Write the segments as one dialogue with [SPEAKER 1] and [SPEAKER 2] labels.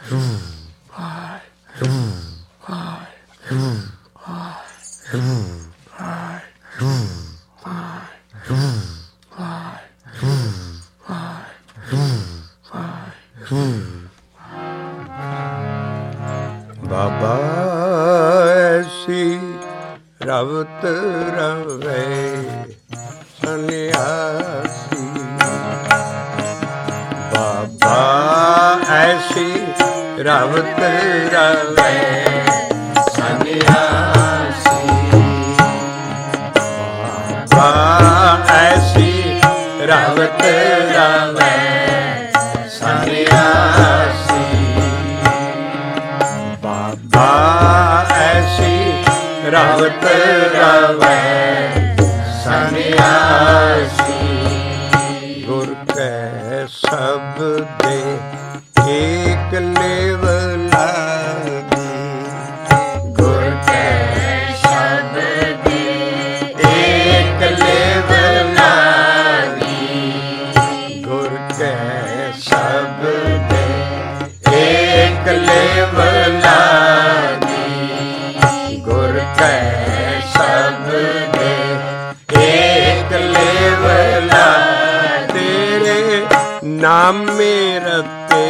[SPEAKER 1] ਬਾਬਾ ਐਸੀ ਰਵਤ ਰਵੇ ਸੰਨਿਆਸੀ, ਬਾਬਾ ਐਸੀ ਰਵਤ ਰਵੇ ਸੰਨਿਆਸੀ, ਬਾਬਾ ਐਸੀ ਰਵਤ ਰਵੇ ਸੰਨਿਆਸੀ, ਬਾਬਾ ਐਸੀ ਰਵਤ ਰਵੇ ਸੰਨਿਆਸੀ, ਗੁਰ ਕੈ ਸ਼ਬਦੇ ਏਕ ਲੇਵ ਲਾਗੀ, ਗੁਰ ਕੈ ਸ਼ਬਦੇ ਏਕ ਲੇਵ ਲਾਗੀ, ਗੁਰ ਕੈ ਸ਼ਬਦੇ ਏਕ ਲੇਵ ਲਾਗੀ, ਗੁਰ ਕੈ ਸ਼ਬਦੇ ਏਕ ਲੇਵ ਲਾਗੀ, ਤੇਰੇ ਨਾਮੇ ਰਤੇ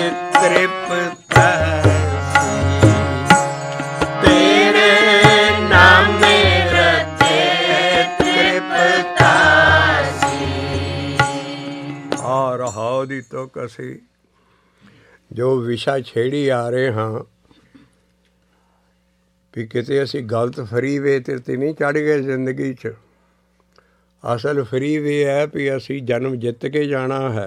[SPEAKER 1] ਤ੍ਰਿਪਤਸੀ, ਤੇਰੇ ਨਾਮੇ ਰਤੇ ਤ੍ਰਿਪਤਸੀ। ਆ ਰਹਾਉ ਦੀ ਤੁਕ ਅਸੀਂ ਜੋ ਵਿਸ਼ਾ ਛੇੜੀ ਆ ਰਹੇ ਹਾਂ ਵੀ ਕਿਤੇ ਅਸੀਂ ਗਲਤ ਫਰੀਵੇ ਤੇ ਨਹੀਂ ਚੜ੍ਹ ਗਏ ਜ਼ਿੰਦਗੀ 'ਚ। ਅਸਲ ਫਰੀਵੇ ਹੈ ਵੀ ਅਸੀਂ ਜਨਮ ਜਿੱਤ ਕੇ ਜਾਣਾ ਹੈ,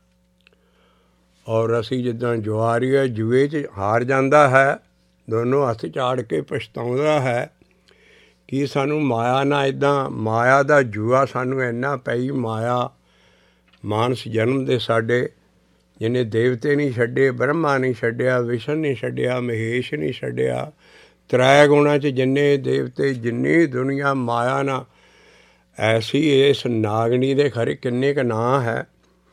[SPEAKER 1] ਔਰ ਅਸੀਂ ਜਿੱਦਾਂ ਜੁਆਰੀ ਜੂਏ 'ਚ ਹਾਰ ਜਾਂਦਾ ਹੈ, ਦੋਨੋਂ ਹੱਥ ਝਾੜ ਕੇ ਪਛਤਾਉਂਦਾ ਹੈ ਕਿ ਸਾਨੂੰ ਮਾਇਆ ਨਾ ਇੱਦਾਂ, ਮਾਇਆ ਦਾ ਜੂਆ ਸਾਨੂੰ ਇੰਨਾ ਪਈ, ਮਾਇਆ ਮਾਨਸ ਜਨਮ ਦੇ ਸਾਡੇ, ਜਿਹਨੇ ਦੇਵਤੇ ਨਹੀਂ ਛੱਡੇ, ਬ੍ਰਹਮਾ ਨਹੀਂ ਛੱਡਿਆ, ਵਿਸ਼ਨ ਨਹੀਂ ਛੱਡਿਆ, ਮਹੇਸ਼ ਨਹੀਂ ਛੱਡਿਆ, ਤ੍ਰੈ ਗੁਣਾਂ 'ਚ ਜਿੰਨੇ ਦੇਵਤੇ, ਜਿੰਨੀ ਦੁਨੀਆ ਮਾਇਆ ਨਾ ਐਸੀ। ਇਸ ਨਾਗਣੀ ਦੇ ਖਰੇ ਕਿੰਨੇ ਕੁ ਨਾਂ ਹੈ।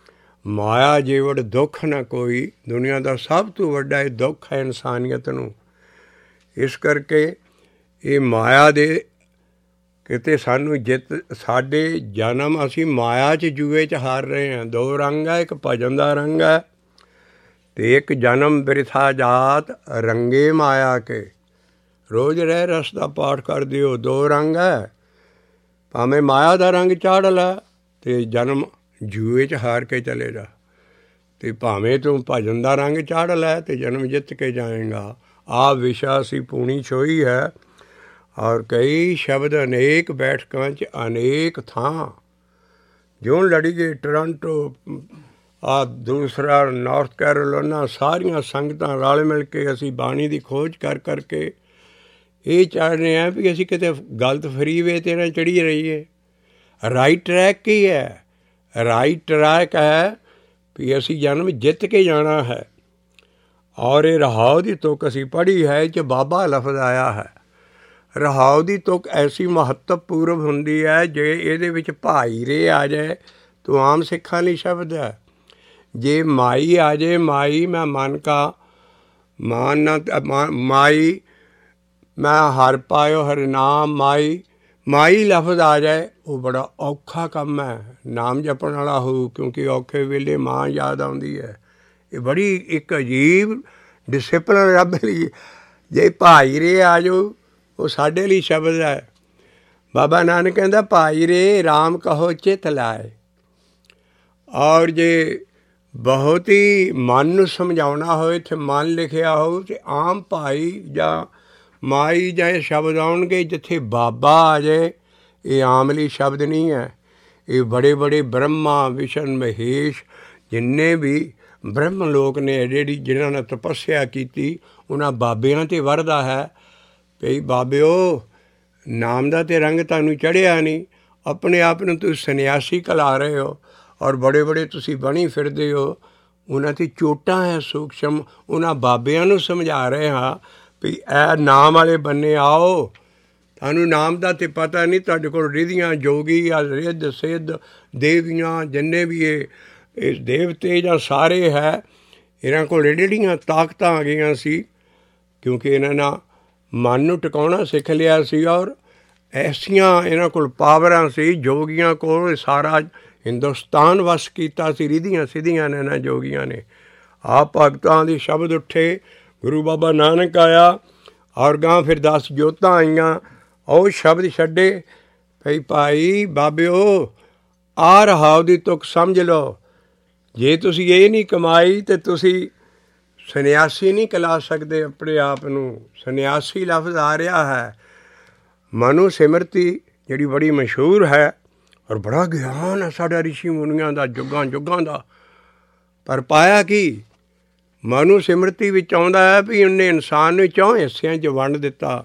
[SPEAKER 1] ਮਾਇਆ ਜੀਵੜ ਦੁੱਖ ਨਾ ਕੋਈ, ਦੁਨੀਆ ਦਾ ਸਭ ਤੋਂ ਵੱਡਾ ਇਹ ਦੁੱਖ ਹੈ ਇਨਸਾਨੀਅਤ ਨੂੰ। ਇਸ ਕਰਕੇ ਇਹ ਮਾਇਆ ਦੇ ਕਿਤੇ ਸਾਨੂੰ ਜਿੱਤ, ਸਾਡੇ ਜਨਮ ਅਸੀਂ ਮਾਇਆ 'ਚ ਜੂਏ 'ਚ ਹਾਰ ਰਹੇ ਹਾਂ। ਦੋ ਰੰਗ ਹੈ, ਇੱਕ ਭਜਨ ਦਾ ਰੰਗ ਹੈ ਅਤੇ ਇੱਕ ਜਨਮ ਬਿਰਥਾ ਜਾਤ ਰੰਗੇ ਮਾਇਆ ਕੇ। ਰੋਜ਼ ਰਹਿ ਰਸ ਦਾ ਪਾਠ ਕਰ ਦਿਓ। ਦੋ ਰੰਗ ਹੈ, ਭਾਵੇਂ ਮਾਇਆ ਦਾ ਰੰਗ ਚਾੜ ਲੈ ਅਤੇ ਜਨਮ ਜੂਏ 'ਚ ਹਾਰ ਕੇ ਚਲੇ ਜਾ, ਅਤੇ ਭਾਵੇਂ ਤੂੰ ਭਜਨ ਦਾ ਰੰਗ ਚਾੜ ਲੈ ਅਤੇ ਜਨਮ ਜਿੱਤ ਕੇ ਜਾਏਗਾ। ਆਹ ਵਿਸ਼ਾ ਅਸੀਂ ਪੂਣੀ ਛੋਈ ਹੈ, ਔਰ ਕਈ ਸ਼ਬਦ ਅਨੇਕ ਬੈਠਕਾਂ 'ਚ ਅਨੇਕ ਥਾਂ ਜਿਉਂ ਲੜੀਏ, ਟੋਰਾਂਟੋ, ਆਹ ਦੂਸਰਾ ਨਾਰਥ ਕੈਰੋਲੀਨਾ, ਸਾਰੀਆਂ ਸੰਗਤਾਂ ਰਲ ਮਿਲ ਕੇ ਅਸੀਂ ਬਾਣੀ ਦੀ ਖੋਜ ਕਰ ਕਰਕੇ ਇਹ ਚਾਹੁੰਦੇ ਹਾਂ ਵੀ ਅਸੀਂ ਕਿਤੇ ਗਲਤ ਫਰੀਵੇ 'ਤੇ ਨਾ ਚੜ੍ਹੀ ਰਹੀਏ। ਰਾਈਟ ਟਰੈਕ ਕੀ ਹੈ? ਰਾਈਟ ਟਰੈਕ ਹੈ ਵੀ ਅਸੀਂ ਜਨਮ ਜਿੱਤ ਕੇ ਜਾਣਾ ਹੈ। ਔਰ ਇਹ ਰਹਾਉ ਦੀ ਤੁਕ ਅਸੀਂ ਪੜ੍ਹੀ ਹੈ, ਇਹ 'ਚ ਬਾਬਾ ਲਫ਼ਜ਼ ਆਇਆ ਹੈ। ਰਹਾਉ ਦੀ ਤੁਕ ਐਸੀ ਮਹੱਤਵਪੂਰਨ ਹੁੰਦੀ ਹੈ, ਜੇ ਇਹਦੇ ਵਿੱਚ ਭਾਈ ਰੇ ਆ ਜਾਏ ਤਾਂ ਆਮ ਸਿੱਖਾਂ ਲਈ ਸ਼ਬਦ ਹੈ। ਜੇ ਮਾਈ ਆ ਜਾਏ, ਮਾਈ ਮੈਂ ਮਨ ਕਾ ਮਾਨ ਨਾ, ਮਾਈ ਮੈਂ ਹਰ ਪਾਇਓ ਹਰਿ ਨਾਮ ਮਾਈ, ਮਾਈ ਲਫ਼ਜ਼ ਆ ਜਾਏ ਉਹ ਬੜਾ ਔਖਾ ਕੰਮ ਹੈ ਨਾਮ ਜਪਣ ਵਾਲਾ ਹੋ, ਕਿਉਂਕਿ ਔਖੇ ਵੇਲੇ ਮਾਂ ਯਾਦ ਆਉਂਦੀ ਹੈ। ਇਹ ਬੜੀ ਇੱਕ ਅਜੀਬ ਡਿਸਿਪਲਨ ਰੱਬ ਲਈ। ਜੇ ਭਾਈ ਰੇ ਆ ਜਾਓ ਉਹ ਸਾਡੇ ਲਈ ਸ਼ਬਦ ਹੈ। ਬਾਬਾ ਨਾਨਕ ਕਹਿੰਦਾ ਭਾਈ ਰੇ ਰਾਮ ਕਹੋ ਚਿਤ ਲਾਏ। ਔਰ ਜੇ ਬਹੁਤ ਹੀ ਮਨ ਨੂੰ ਸਮਝਾਉਣਾ ਹੋਏ, ਇੱਥੇ ਮਨ ਲਿਖਿਆ ਹੋਊ ਅਤੇ ਆਮ ਭਾਈ ਜਾਂ ਮਾਈ ਜਾਂ ਇਹ ਸ਼ਬਦ ਆਉਣਗੇ। ਜਿੱਥੇ ਬਾਬਾ ਆ ਜਾਏ ਇਹ ਆਮ ਲਈ ਸ਼ਬਦ ਨਹੀਂ ਹੈ। ਇਹ ਬੜੇ ਬੜੇ ਬ੍ਰਹਮਾ, ਵਿਸ਼ਨ, ਮਹੇਸ਼, ਜਿੰਨੇ ਵੀ ਬ੍ਰਹਮ ਲੋਕ ਨੇ ਜਿਹੜੀ ਜਿਨ੍ਹਾਂ ਨੇ ਤਪੱਸਿਆ ਕੀਤੀ, ਉਹਨਾਂ ਬਾਬਿਆਂ 'ਤੇ ਵਰਦਾ ਹੈ ਭਈ ਬਾਬਿਓ ਨਾਮ ਦਾ ਤਾਂ ਰੰਗ ਤੁਹਾਨੂੰ ਚੜ੍ਹਿਆ ਨਹੀਂ, ਆਪਣੇ ਆਪ ਨੂੰ ਤੁਸੀਂ ਸੰਨਿਆਸੀ ਕਲਾ ਰਹੇ ਹੋ, ਔਰ ਬੜੇ ਬੜੇ ਤੁਸੀਂ ਬਣੀ ਫਿਰਦੇ ਹੋ। ਉਹਨਾਂ 'ਤੇ ਚੋਟਾਂ ਹੈ ਸੂਖਸ਼ਮ। ਉਹਨਾਂ ਬਾਬਿਆਂ ਨੂੰ ਸਮਝਾ ਰਹੇ ਹਾਂ ਵੀ ਇਹ ਨਾਮ ਵਾਲੇ ਬੰਨੇ ਆਓ, ਤੁਹਾਨੂੰ ਨਾਮ ਦਾ ਤਾਂ ਪਤਾ ਨਹੀਂ, ਤੁਹਾਡੇ ਕੋਲ ਰਿਧੀਆਂ, ਜੋਗੀ ਆ, ਰਿੱਧ ਸਿੱਧ, ਦੇਵੀਆਂ, ਜਿੰਨੇ ਵੀ ਇਹ ਦੇਵਤੇ ਜਾਂ ਸਾਰੇ ਹੈ, ਇਹਨਾਂ ਕੋਲ ਜਿਹੜੀਆਂ ਤਾਕਤਾਂ ਆ ਗਈਆਂ ਸੀ, ਕਿਉਂਕਿ ਇਹਨਾਂ ਨਾਲ ਮਨ ਨੂੰ ਟਿਕਾਉਣਾ ਸਿੱਖ ਲਿਆ ਸੀ, ਔਰ ਐਸੀਆਂ ਇਹਨਾਂ ਕੋਲ ਪਾਵਰਾਂ ਸੀ, ਜੋਗੀਆਂ ਕੋਲ ਸਾਰਾ ਹਿੰਦੁਸਤਾਨ ਵਸ ਕੀਤਾ ਸੀ। ਰਿਧੀਆਂ ਸਿੱਧੀਆਂ ਨੇ ਇਹਨਾਂ ਜੋਗੀਆਂ ਨੇ। ਆਪ ਭਗਤਾਂ ਦੇ ਸ਼ਬਦ ਉੱਠੇ, ਗੁਰੂ ਬਾਬਾ ਨਾਨਕ ਆਇਆ, ਔਰ ਗਾਂ ਫਿਰ 10 ਜੋਤਾਂ ਆਈਆਂ। ਉਹ ਸ਼ਬਦ ਛੱਡੇ ਭਈ ਭਾਈ ਬਾਬਿਓ ਆ ਰਹਾਉ ਦੀ ਤੁਕ ਸਮਝ ਲਓ। ਜੇ ਤੁਸੀਂ ਇਹ ਨਹੀਂ ਕਮਾਈ ਤਾਂ ਤੁਸੀਂ ਸੰਨਿਆਸੀ ਨਹੀਂ ਕਹਿਲਾ ਸਕਦੇ ਆਪਣੇ ਆਪ ਨੂੰ। ਸੰਨਿਆਸੀ ਲਫ਼ਜ਼ ਆ ਰਿਹਾ ਹੈ। ਮਨੂ ਸਿਮਰਤੀ ਜਿਹੜੀ ਬੜੀ ਮਸ਼ਹੂਰ ਹੈ, ਔਰ ਬੜਾ ਗਿਆਨ ਹੈ ਸਾਡਾ ਰਿਸ਼ੀ ਮੁਨੀਆਂ ਦਾ, ਜੁਗਾਂ ਜੁਗਾਂ ਦਾ। ਪਰ ਪਾਇਆ ਕੀ? ਮਨੂ ਸਿਮਰਤੀ ਵਿੱਚ ਆਉਂਦਾ ਹੈ ਵੀ ਉਹਨੇ ਇਨਸਾਨ ਨੂੰ 4 ਹਿੱਸਿਆਂ 'ਚ ਵੰਡ ਦਿੱਤਾ।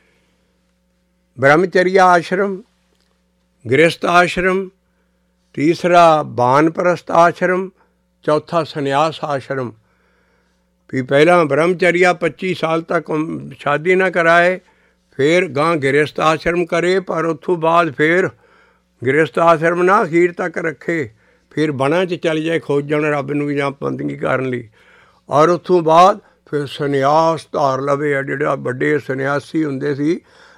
[SPEAKER 1] ਬ੍ਰਹਮਚਰਿਆ ਆਸ਼ਰਮ, ਗ੍ਰਹਿਸਥ ਆਸ਼ਰਮ, ਤੀਸਰਾ ਬਾਨਪ੍ਰਸਥ ਆਸ਼ਰਮ, ਚੌਥਾ ਸੰਨਿਆਸ ਆਸ਼ਰਮ। ਵੀ ਪਹਿਲਾਂ ਬ੍ਰਹਮਚਰਿਆ 25 ਸਾਲ ਤੱਕ ਸ਼ਾਦੀ ਨਾ ਕਰਾਏ, ਫਿਰ ਗਾਂ ਗ੍ਰਹਿਸਥ ਆਸ਼ਰਮ ਕਰੇ, ਪਰ ਉੱਥੋਂ ਬਾਅਦ ਫਿਰ ਗ੍ਰਹਿਸਥ ਆਸ਼ਰਮ ਨਾ ਅਖੀਰ ਤੱਕ ਰੱਖੇ, ਫਿਰ ਵਣਾਂ 'ਚ ਚਲੇ ਜਾਏ ਖੋਜਣ ਰੱਬ ਨੂੰ ਜਾਂ ਬੰਦਗੀ ਕਰਨ ਲਈ, ਔਰ ਉੱਥੋਂ ਬਾਅਦ ਫਿਰ ਸੰਨਿਆਸ ਧਾਰ ਲਵੇ। ਜਿਹੜਾ ਵੱਡੇ ਸੰਨਿਆਸੀ ਹੁੰਦੇ ਸੀ,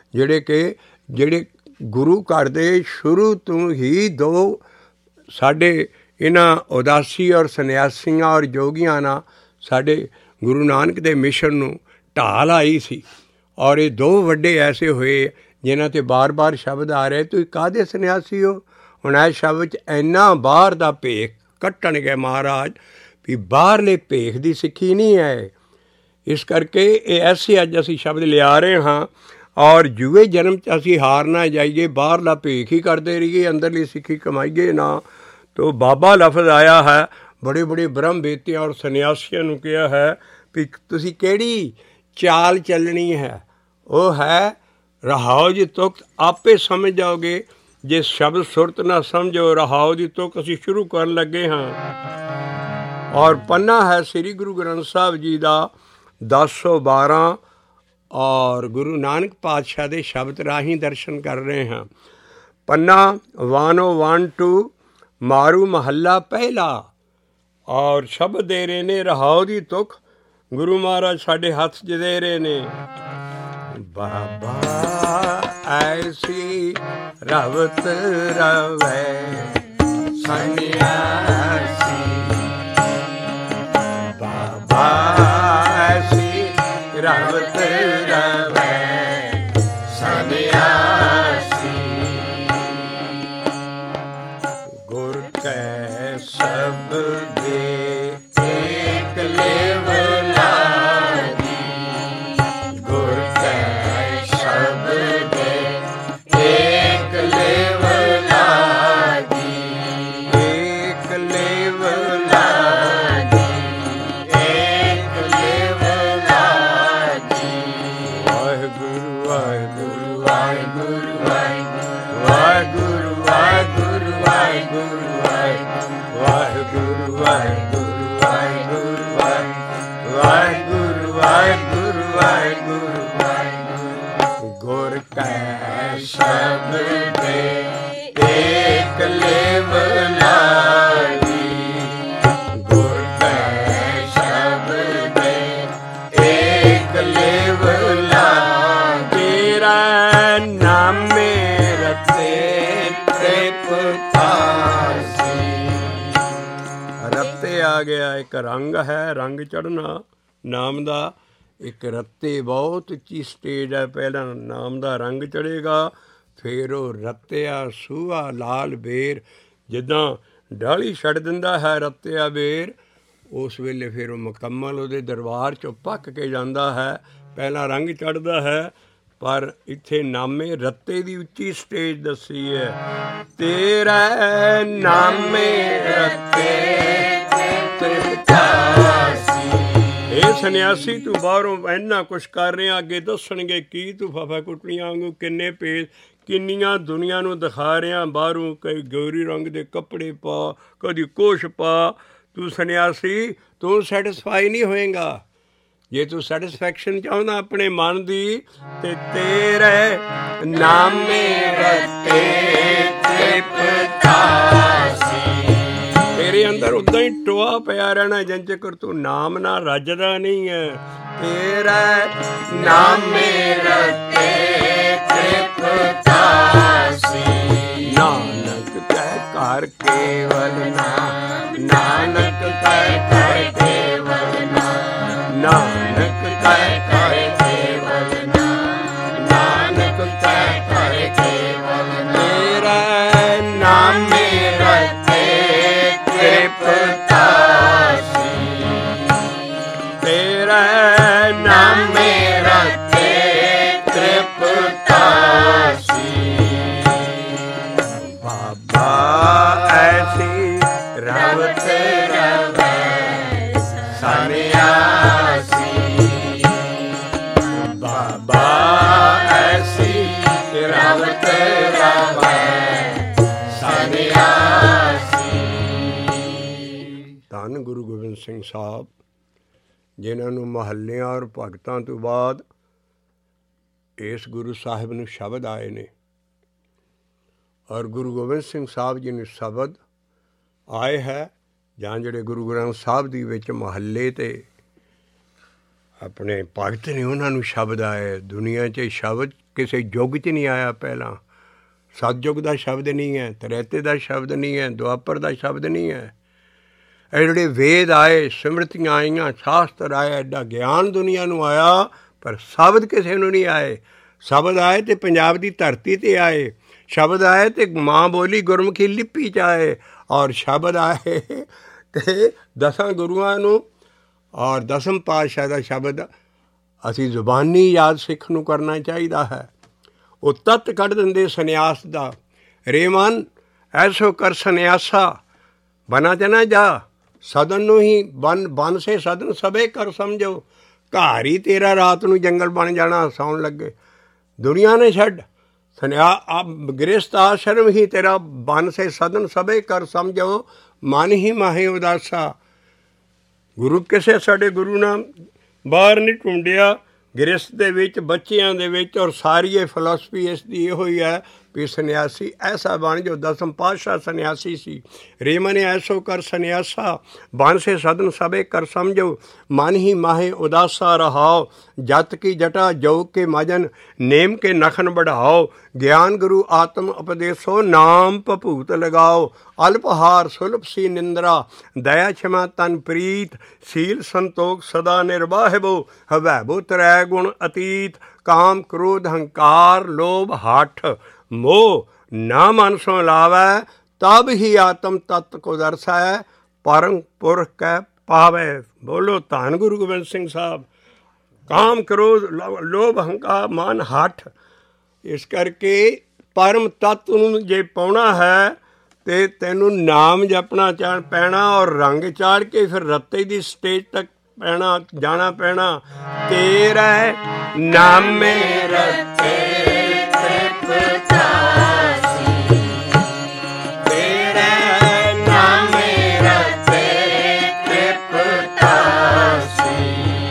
[SPEAKER 1] ਜਿਹੜੇ ਗੁਰੂ ਘਰ ਦੇ ਸ਼ੁਰੂ ਤੋਂ ਹੀ 2 ਸਾਡੇ ਇਹਨਾਂ ਉਦਾਸੀ ਔਰ ਸੰਨਿਆਸੀਆਂ ਔਰ ਜੋਗੀਆਂ ਨਾਲ ਸਾਡੇ ਗੁਰੂ ਨਾਨਕ ਦੇ ਮਿਸ਼ਨ ਨੂੰ ਢਾਲ ਆਈ ਸੀ। ਔਰ ਇਹ 2 ਵੱਡੇ ਐਸੇ ਹੋਏ ਜਿਨ੍ਹਾਂ 'ਤੇ ਬਾਰ-ਬਾਰ ਸ਼ਬਦ ਆ ਰਹੇ, ਤੁਸੀਂ ਕਾਹਦੇ ਸੰਨਿਆਸੀ ਹੋ? ਹੁਣ ਇਸ ਸ਼ਬਦ 'ਚ ਇੰਨਾ ਬਾਹਰ ਦਾ ਭੇਖ ਕੱਟਣਗੇ ਮਹਾਰਾਜ ਵੀ ਬਾਹਰਲੇ ਭੇਖ ਦੀ ਸਿੱਖੀ ਨਹੀਂ ਹੈ। ਇਸ ਕਰਕੇ ਇਹ ਐਸੇ ਅੱਜ ਅਸੀਂ ਸ਼ਬਦ ਲਿਆ ਰਹੇ ਹਾਂ, ਔਰ ਜੂਏ ਜਨਮ 'ਚ ਅਸੀਂ ਹਾਰ ਨਾ ਜਾਈਏ, ਬਾਹਰਲਾ ਭੇਖ ਹੀ ਕਰਦੇ ਰਹੀਏ, ਅੰਦਰਲੀ ਸਿੱਖੀ ਕਮਾਈਏ ਨਾ। ਤੋ ਬਾਬਾ ਲਫ਼ਜ਼ ਆਇਆ ਹੈ, ਬੜੇ ਬੜੇ ਬ੍ਰਹਮ ਵੇਤਿਆਂ ਔਰ ਸੰਨਿਆਸੀਆਂ ਨੂੰ ਕਿਹਾ ਹੈ ਵੀ ਤੁਸੀਂ ਕਿਹੜੀ ਚਾਲ ਚੱਲਣੀ ਹੈ। ਉਹ ਹੈ ਰਹਾਉ ਦੀ ਤੁਕ ਆਪੇ ਸਮਝ ਜਾਓਗੇ। ਜੇ ਸ਼ਬਦ ਸੁਰਤ ਨਾ ਸਮਝੋ, ਰਹਾਉ ਦੀ ਤੁਕ ਅਸੀਂ ਸ਼ੁਰੂ ਕਰਨ ਲੱਗੇ ਹਾਂ। ਔਰ ਪੰਨਾ ਹੈ ਸ੍ਰੀ ਗੁਰੂ ਗ੍ਰੰਥ ਸਾਹਿਬ ਜੀ ਦਾ 1012, ਔਰ ਗੁਰੂ ਨਾਨਕ ਪਾਤਸ਼ਾਹ ਦੇ ਸ਼ਬਦ ਰਾਹੀਂ ਦਰਸ਼ਨ ਕਰ ਰਹੇ ਹਾਂ। ਪੰਨਾ 101-2 ਮਾਰੂ ਮਹੱਲਾ ਪਹਿਲਾ, ਔਰ ਸ਼ਬਦ ਦੇ ਰਹੇ ਨੇ ਰਹਾਉ ਦੀ ਤੁਕ। ਗੁਰੂ ਮਹਾਰਾਜ ਸਾਡੇ ਹੱਥ 'ਚ ਦੇ ਰਹੇ ਨੇ। ਬਾਬਾ ਐਸੀ ਰਵਤ ਰਵੈ ਸੰਨਿਆਸੀ, ਬਾਬਾ ਐਸੀ ਰਵਤ ਰਵੈ ਸੰਨਿਆਸੀ, ਗੁਰ ਕੈ ਸਬਦੇ ਏਕ ਲੇਵ ਲਾਗੀ, ਗੁਰ ਕੈ ਸਬਦੇ ਏਕ ਲੇਵ ਲਾਗੀ, ਏਕ ਲੇਵ ਲਾਗੀ, ਏਕ ਲੇਵ ਲਾਗੀ। ਵਾਹਿਗੁਰੂ ਵਾਹਿਗੁਰੂ ਵਾਹਿਗੁਰੂ ਵਾਹਿਗੁਰੂ ਵਾਹਿਗੁਰੂ ਵਾਹਿਗੁਰੂ ਵਾਹਿਗੁਰੂ ਵਾਹਿਗੁਰੂ ਵਾਹਿਗੁਰੂ ਵਾਹਿਗੁਰੂ ਵਾਹਿਗੁਰੂ ਵਾਹਿਗੁਰੂ ਵਾਹਿਗੁਰੂ। ਗੁਰ ਕੈ ਸ਼ਬਦੇ ਏਕ ਲੇਵ ਲਾਗੀ, ਗੁਰ ਕੈ ਸ਼ਬਦੇ ਏਕ ਲੇਵ ਲਾਗੀ। ਤੇਰਾ ਨਾਮੇ ਰਤੇ ਤ੍ਰਿਪਤਾਸੀ। ਰੱਤੇ ਆ ਗਿਆ, ਇੱਕ ਰੰਗ ਹੈ, ਰੰਗ ਚੜ੍ਹਨਾ ਨਾਮ ਦਾ। ਇੱਕ ਰੱਤੇ ਬਹੁਤ ਉੱਚੀ ਸਟੇਜ ਹੈ, ਪਹਿਲਾਂ ਨਾਮ ਦਾ ਰੰਗ ਚੜ੍ਹੇਗਾ, ਫਿਰ ਉਹ ਰੱਤਿਆ ਸੂਹਾ ਲਾਲ ਬੇਰ, ਜਿੱਦਾਂ ਡਾਲੀ ਛੱਡ ਦਿੰਦਾ ਹੈ ਰੱਤਿਆ ਬੇਰ, ਉਸ ਵੇਲੇ ਫਿਰ ਉਹ ਮੁਕੰਮਲ ਉਹਦੇ ਦਰਬਾਰ 'ਚੋਂ ਪੱਕ ਕੇ ਜਾਂਦਾ ਹੈ। ਪਹਿਲਾਂ ਰੰਗ ਚੜ੍ਹਦਾ ਹੈ, ਪਰ ਇੱਥੇ ਨਾਮੇ ਰੱਤੇ ਦੀ ਉੱਚੀ ਸਟੇਜ ਦੱਸੀ ਹੈ। ਤੇਰਾ ਨਾਮੇ ਰੱਤੇ ਤ੍ਰਿਪਤਾਸੀ। ਇਹ ਸੰਨਿਆਸੀ ਤੂੰ ਬਾਹਰੋਂ ਇੰਨਾ ਕੁਛ ਕਰ ਰਿਹਾ, ਅੱਗੇ ਦੱਸਣਗੇ ਕੀ ਤੂੰ ਫਫਾ ਕੁੱਟਣੀਆਂ ਵਾਂਗੂ ਕਿੰਨੇ ਪੇਜ, ਕਿੰਨੀਆਂ ਦੁਨੀਆ ਨੂੰ ਦਿਖਾ ਰਿਹਾ ਬਾਹਰੋਂ। ਕਈ ਗੋਰੀ ਰੰਗ ਦੇ ਕੱਪੜੇ ਪਾ, ਕਦੀ ਕੁਛ ਪਾ। ਤੂੰ ਸੰਨਿਆਸੀ, ਤੂੰ ਸੈਟਿਸਫਾਈ ਨਹੀਂ ਹੋਏਗਾ। ਜੇ ਤੂੰ ਸੈਟਿਸਫੈਕਸ਼ਨ ਚਾਹੁੰਦਾ ਆਪਣੇ ਮਨ ਦੀ, ਤੇ ਤੇਰੇ ਨਾਮੇ ਰੱਤੇ ਤ੍ਰਿਪਤਾਸੀ। ਤੇਰੇ ਅੰਦਰ ਚਿਕਰ ਉੱਦਾਂ ਹੀ ਟੋਆ ਪਿਆ ਰਹਿਣਾ ਜਿੰਨ ਚਿਕਰ ਤੂੰ ਨਾਮ ਨਾ ਰੱਜਦਾ ਨਹੀਂ ਹੈ। ਤੇਰਾ ਨਾਮੇ ਰਤੇ ਤ੍ਰਿਪਤਾਸੀ, ਨਾਨਕ ਕਹਿ ਘਰ ਕੇਵਲ ਨਾਮ, ਨਾਨਕ ਕਹਿ ਘਰ ਕੇਵਲ ਨਾਮ, ਨਾਨਕ ਕਹਿ ਘਰ ਕੇਵਲ ਨਾਮ, ਨਾਨਕ ਕਹਿ ਘਰ ਕੇਵਲ ਨਾਮ। ਤੇਰਾ ਨਾਮੇ ਰਤੇ ਤ੍ਰਿਪਤਾਸੀ, ਤੇਰਾ ਨਾਮੇ ਰਤੇ ਤ੍ਰਿਪਤਾਸੀ। ਬਾਬਾ ਐਸੀ ਰਵਤ ਰਵੈ ਸੰਨਿਆਸੀ, ਬਾਬਾ ਐਸੀ ਰਵਤ ਰਵੈ ਸੰਨਿਆਸੀ। ਧੰਨ ਗੁਰੂ ਗੋਬਿੰਦ ਸਿੰਘ ਸਾਹਿਬ, ਜਿਨ੍ਹਾਂ ਨੂੰ ਮਹੱਲਿਆਂ ਔਰ ਭਗਤਾਂ ਤੋਂ ਬਾਅਦ ਇਸ ਗੁਰੂ ਸਾਹਿਬ ਨੂੰ ਸ਼ਬਦ ਆਏ ਨੇ, ਔਰ ਗੁਰੂ ਗੋਬਿੰਦ ਸਿੰਘ ਸਾਹਿਬ ਜੀ ਨੂੰ ਸ਼ਬਦ ਆਏ ਹੈ, ਜਾਂ ਜਿਹੜੇ ਗੁਰੂ ਗ੍ਰੰਥ ਸਾਹਿਬ ਦੀ ਵਿੱਚ ਮਹੱਲੇ 'ਤੇ ਆਪਣੇ ਭਗਤ ਨੇ ਉਹਨਾਂ ਨੂੰ ਸ਼ਬਦ ਆਏ। ਦੁਨੀਆ 'ਚ ਸ਼ਬਦ ਕਿਸੇ ਯੁੱਗ 'ਚ ਨਹੀਂ ਆਇਆ ਪਹਿਲਾਂ। ਸਤਯੁਗ ਦਾ ਸ਼ਬਦ ਨਹੀਂ ਹੈ, ਤ੍ਰੇਤੇ ਦਾ ਸ਼ਬਦ ਨਹੀਂ ਹੈ, ਦੁਆਪਰ ਦਾ ਸ਼ਬਦ ਨਹੀਂ ਹੈ। ਇਹ ਜਿਹੜੇ ਵੇਦ ਆਏ, ਸਿਮਰਤੀਆਂ ਆਈਆਂ, ਸ਼ਾਸਤਰ ਆਏ, ਐਡਾ ਗਿਆਨ ਦੁਨੀਆ ਨੂੰ ਆਇਆ, ਪਰ ਸ਼ਬਦ ਕਿਸੇ ਨੂੰ ਨਹੀਂ ਆਏ। ਸ਼ਬਦ ਆਏ ਤੇ ਪੰਜਾਬ ਦੀ ਧਰਤੀ 'ਤੇ ਆਏ, ਸ਼ਬਦ ਆਏ ਤੇ ਮਾਂ ਬੋਲੀ ਗੁਰਮੁਖੀ ਲਿਪੀ 'ਚ ਆਏ, ਔਰ ਸ਼ਬਦ ਆਏ ਤੇ ਦਸਾਂ ਗੁਰੂਆਂ ਨੂੰ ਔਰ ਦਸਮ ਪਾਤਸ਼ਾਹ ਦਾ ਸ਼ਬਦ ਅਸੀਂ ਜ਼ੁਬਾਨੀ ਯਾਦ ਸਿੱਖ ਨੂੰ ਕਰਨਾ ਚਾਹੀਦਾ ਹੈ। ਉਹ ਤੱਤ ਕੱਢ ਦਿੰਦੇ ਸੰਨਿਆਸ ਦਾ। ਰੇ ਮਨ ਐਸੋ ਕਰ ਸੰਨਿਆਸਾ, ਬਨਾ ਚ ਨਾ ਜਾ, ਸਦਨ ਨੂੰ ਹੀ ਬਨ ਸੇ ਸਦਨ ਸਭੇ ਕਰ ਸਮਝੋ। ਘਰ ਹੀ ਤੇਰਾ ਰਾਤ ਨੂੰ ਜੰਗਲ ਬਣ ਜਾਣਾ ਸੌਣ ਲੱਗੇ। ਦੁਨੀਆ ਨੇ ਛੱਡ, ਗ੍ਰਸਥ ਆਸ਼ਰਮ ਹੀ ਤੇਰਾ ਬਨ ਸੇ ਸਦਨ ਸਭੇ ਕਰ ਸਮਝੋ। ਮਨ ਹੀ ਮਾਹੇ ਉਦਾਸਾ। ਗੁਰੂ ਕਿਸੇ ਸਾਡੇ ਗੁਰੂ ਨਾਲ ਬਾਹਰ ਨਹੀਂ ਢੂੰਡਿਆ, ਗ੍ਰਸਥ ਦੇ ਵਿੱਚ, ਬੱਚਿਆਂ ਦੇ ਵਿੱਚ, ਔਰ ਸਾਰੀ ਇਹ ਫਿਲਾਸਫੀ ਇਸ ਦੀ ਇਹੋ ਹੀ ਹੈ ਵੀ ਸੰਨਿਆਸੀ ਐਸਾ ਬਣ ਜੋ ਦਸਮ ਪਾਤਸ਼ਾਹ ਸੰਨਿਆਸੀ ਸੀ। ਰੇ ਮਨ ਐਸੋ ਕਰ ਸੰਨਿਆਸਾ, ਬਨ ਸੇ ਸਦਨ ਸਭੇ ਕਰ ਸਮਝੋ। ਮਨ ਹੀ ਮਾਹੇ ਉਦਾਸਾ ਰਹਾਓ, ਜਤ ਕੀ ਜਟਾ ਜਉ ਕੇ ਮਜਨ, ਨੇਮ ਕੇ ਨਖਨ बढ़ाओ। ਗਿਆਨ ਗੁਰੂ ਆਤਮ ਉਪਦੇਸੋ, ਨਾਮ ਭਭੂਤ ਲਗਾਓ। ਅਲਪਹਾਰ ਸੁਲਭ ਸੀ ਨਿੰਦਰਾ, ਦਇਆ ਛਮਾ ਤਨ ਪ੍ਰੀਤ। ਸੀਲ ਸੰਤੋਖ ਸਦਾ ਨਿਰਵਾਹਿਬੋ, ਹਵੈਬੋ ਤਰੈ ਗੁਣ ਅਤੀਤ। ਕਾਮ ਕ੍ਰੋਧ ਹੰਕਾਰ ਲੋਭ ਹੱਠ ਮੋਹ, ਨਾ ਮਨ ਸੋ ਲਾਵੈ। ਤਬ ਹੀ ਆਤਮ ਤਤ ਕੋ ਦਰਸੈ, ਪਰਮ ਪੁਰਖ ਕੈ ਪਾਵੈ। ਬੋਲੋ ਧੰਨ ਗੁਰੂ ਗੋਬਿੰਦ ਸਿੰਘ ਸਾਹਿਬ। ਕਾਮ ਕ੍ਰੋਧ ਲੋਭ ਹੰਕਾਰ ਮਨ ਹੱਠ, ਇਸ ਕਰਕੇ ਪਰਮ ਤੱਤ ਨੂੰ ਜੇ ਪਾਉਣਾ ਹੈ ਤੇ ਤੈਨੂੰ ਨਾਮ ਜਪਣਾ ਪੈਣਾ, ਔਰ ਰੰਗ ਚਾੜ ਕੇ ਫਿਰ ਰੱਤੇ ਦੀ ਸਟੇਜ ਤੱਕ ਜਾਣਾ ਪੈਣਾ। ਤੇਰਾ ਨਾਮੇ ਰੱਤੇ ਤ੍ਰਿਪਤਾਸੀ, ਤੇਰਾ ਨਾਮੇ ਰੱਤੇ ਤ੍ਰਿਪਤਾਸੀ।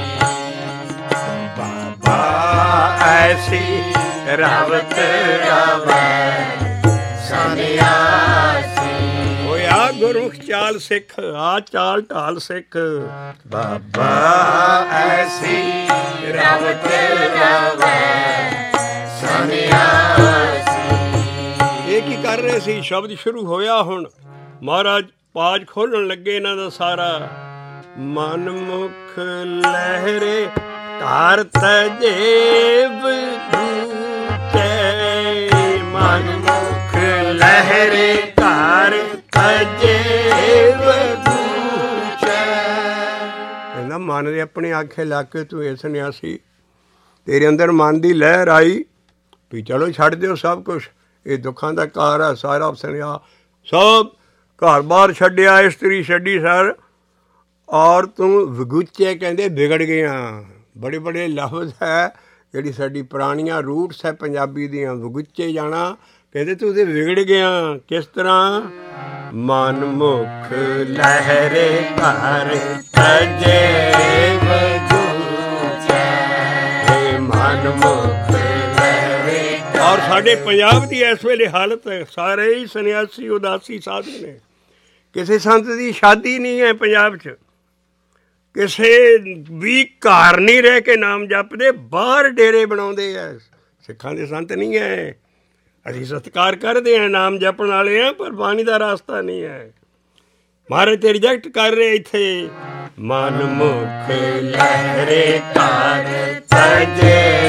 [SPEAKER 1] ਬਾਬਾ ਐਸੀ ਰਵਤ ਰਵੈ ਸੰਨਿਆਸੀ। ਹੋਇਆ ਗੁਰਮੁਖ ਚਾਲ ਸਿੱਖ, ਆ ਚਾਲ ਢਾਲ ਸਿੱਖ। ਬਾਬਾ ਐਸੀ ਰਵਤ ਰਵੈ ਸੰਨਿਆਸੀ। ਇਹ ਕੀ ਕਰ ਰਹੇ ਸੀ? ਸ਼ਬਦ ਸ਼ੁਰੂ ਹੋਇਆ ਹੁਣ, ਮਹਾਰਾਜ ਪਾਜ ਖੋਲਣ ਲੱਗੇ ਇਹਨਾਂ ਦਾ ਸਾਰਾ। ਮਨ ਮੁਖ ਲਹਿਰੇ ਧਾਰ ਤਜੇਬ ਦੂਚੈ, ਮਨ ਮੁਖ ਲਹਿਰੇ ਧਾਰ ਤਜੇਬ ਦੂਚੈ। ਕਹਿੰਦਾ ਮਨ ਦੇ ਆਪਣੇ ਆਖੇ ਲਾ ਕੇ ਤੂੰ ਇਹ ਸੰਨਿਆਸੀ, ਤੇਰੇ ਅੰਦਰ ਮਨ ਦੀ ਲਹਿਰ ਆਈ ਵੀ ਚਲੋ ਛੱਡ ਦਿਓ ਸਭ ਕੁਛ, ਇਹ ਦੁੱਖਾਂ ਦਾ ਘਰ ਹੈ ਸਾਰਾ ਸੰਨਿਆਸ, ਸਭ ਘਰ ਬਾਰ ਛੱਡਿਆ, ਇਸਤਰੀ ਛੱਡੀ ਸਰ, ਔਰ ਤੂੰ ਵਿਗੁੱਚੇ ਕਹਿੰਦੇ ਵਿਗੜ ਗਿਆ। ਬੜੇ ਬੜੇ ਲਫ਼ਜ਼ ਹੈ, ਜਿਹੜੀ ਸਾਡੀ ਪੁਰਾਣੀਆਂ ਰੂਟਸ ਹੈ ਪੰਜਾਬੀ ਦੀਆਂ। ਵਿਗੁੱਚੇ ਜਾਣਾ, ਕਹਿੰਦੇ ਤੂੰ ਤੇ ਵਿਗੜ ਗਿਆ। ਕਿਸ ਤਰ੍ਹਾਂ? ਮਨ ਮੁਖ ਲਹਿਰੇ ਘਰ ਤਜੇ ਵਿਗੁੱਚੈ, ਮਨ ਮੁਖ ਲਹਿਰੇ। ਔਰ ਸਾਡੇ ਪੰਜਾਬ ਦੀ ਇਸ ਵੇਲੇ ਹਾਲਤ ਹੈ, ਸਾਰੇ ਹੀ ਸੰਨਿਆਸੀ ਉਦਾਸੀ ਸਾਧੂ ਨੇ। ਕਿਸੇ ਸੰਤ ਦੀ ਸ਼ਾਦੀ ਨਹੀਂ ਹੈ ਪੰਜਾਬ 'ਚ, ਕਿਸੇ ਵੀ ਘਰ ਨਹੀਂ ਰਹਿ ਕੇ ਨਾਮ ਜਪਦੇ, ਬਾਹਰ ਡੇਰੇ ਬਣਾਉਂਦੇ ਆ। ਸਿੱਖਾਂ ਦੇ ਸੰਤ ਨਹੀਂ ਹੈ। ਅਸੀਂ ਸਤਿਕਾਰ ਕਰਦੇ ਹਾਂ, ਨਾਮ ਜਪਣ ਵਾਲੇ ਹਾਂ, ਪਰ ਬਾਣੀ ਦਾ ਰਾਸਤਾ ਨਹੀਂ ਹੈ। ਮਹਾਰਾਜ ਤੇ ਰਿਜੈਕਟ ਕਰ ਰਹੇ ਇੱਥੇ। ਮਨ ਮੁਖ ਲਹਿਰੇ ਕਰ ਤਜੇ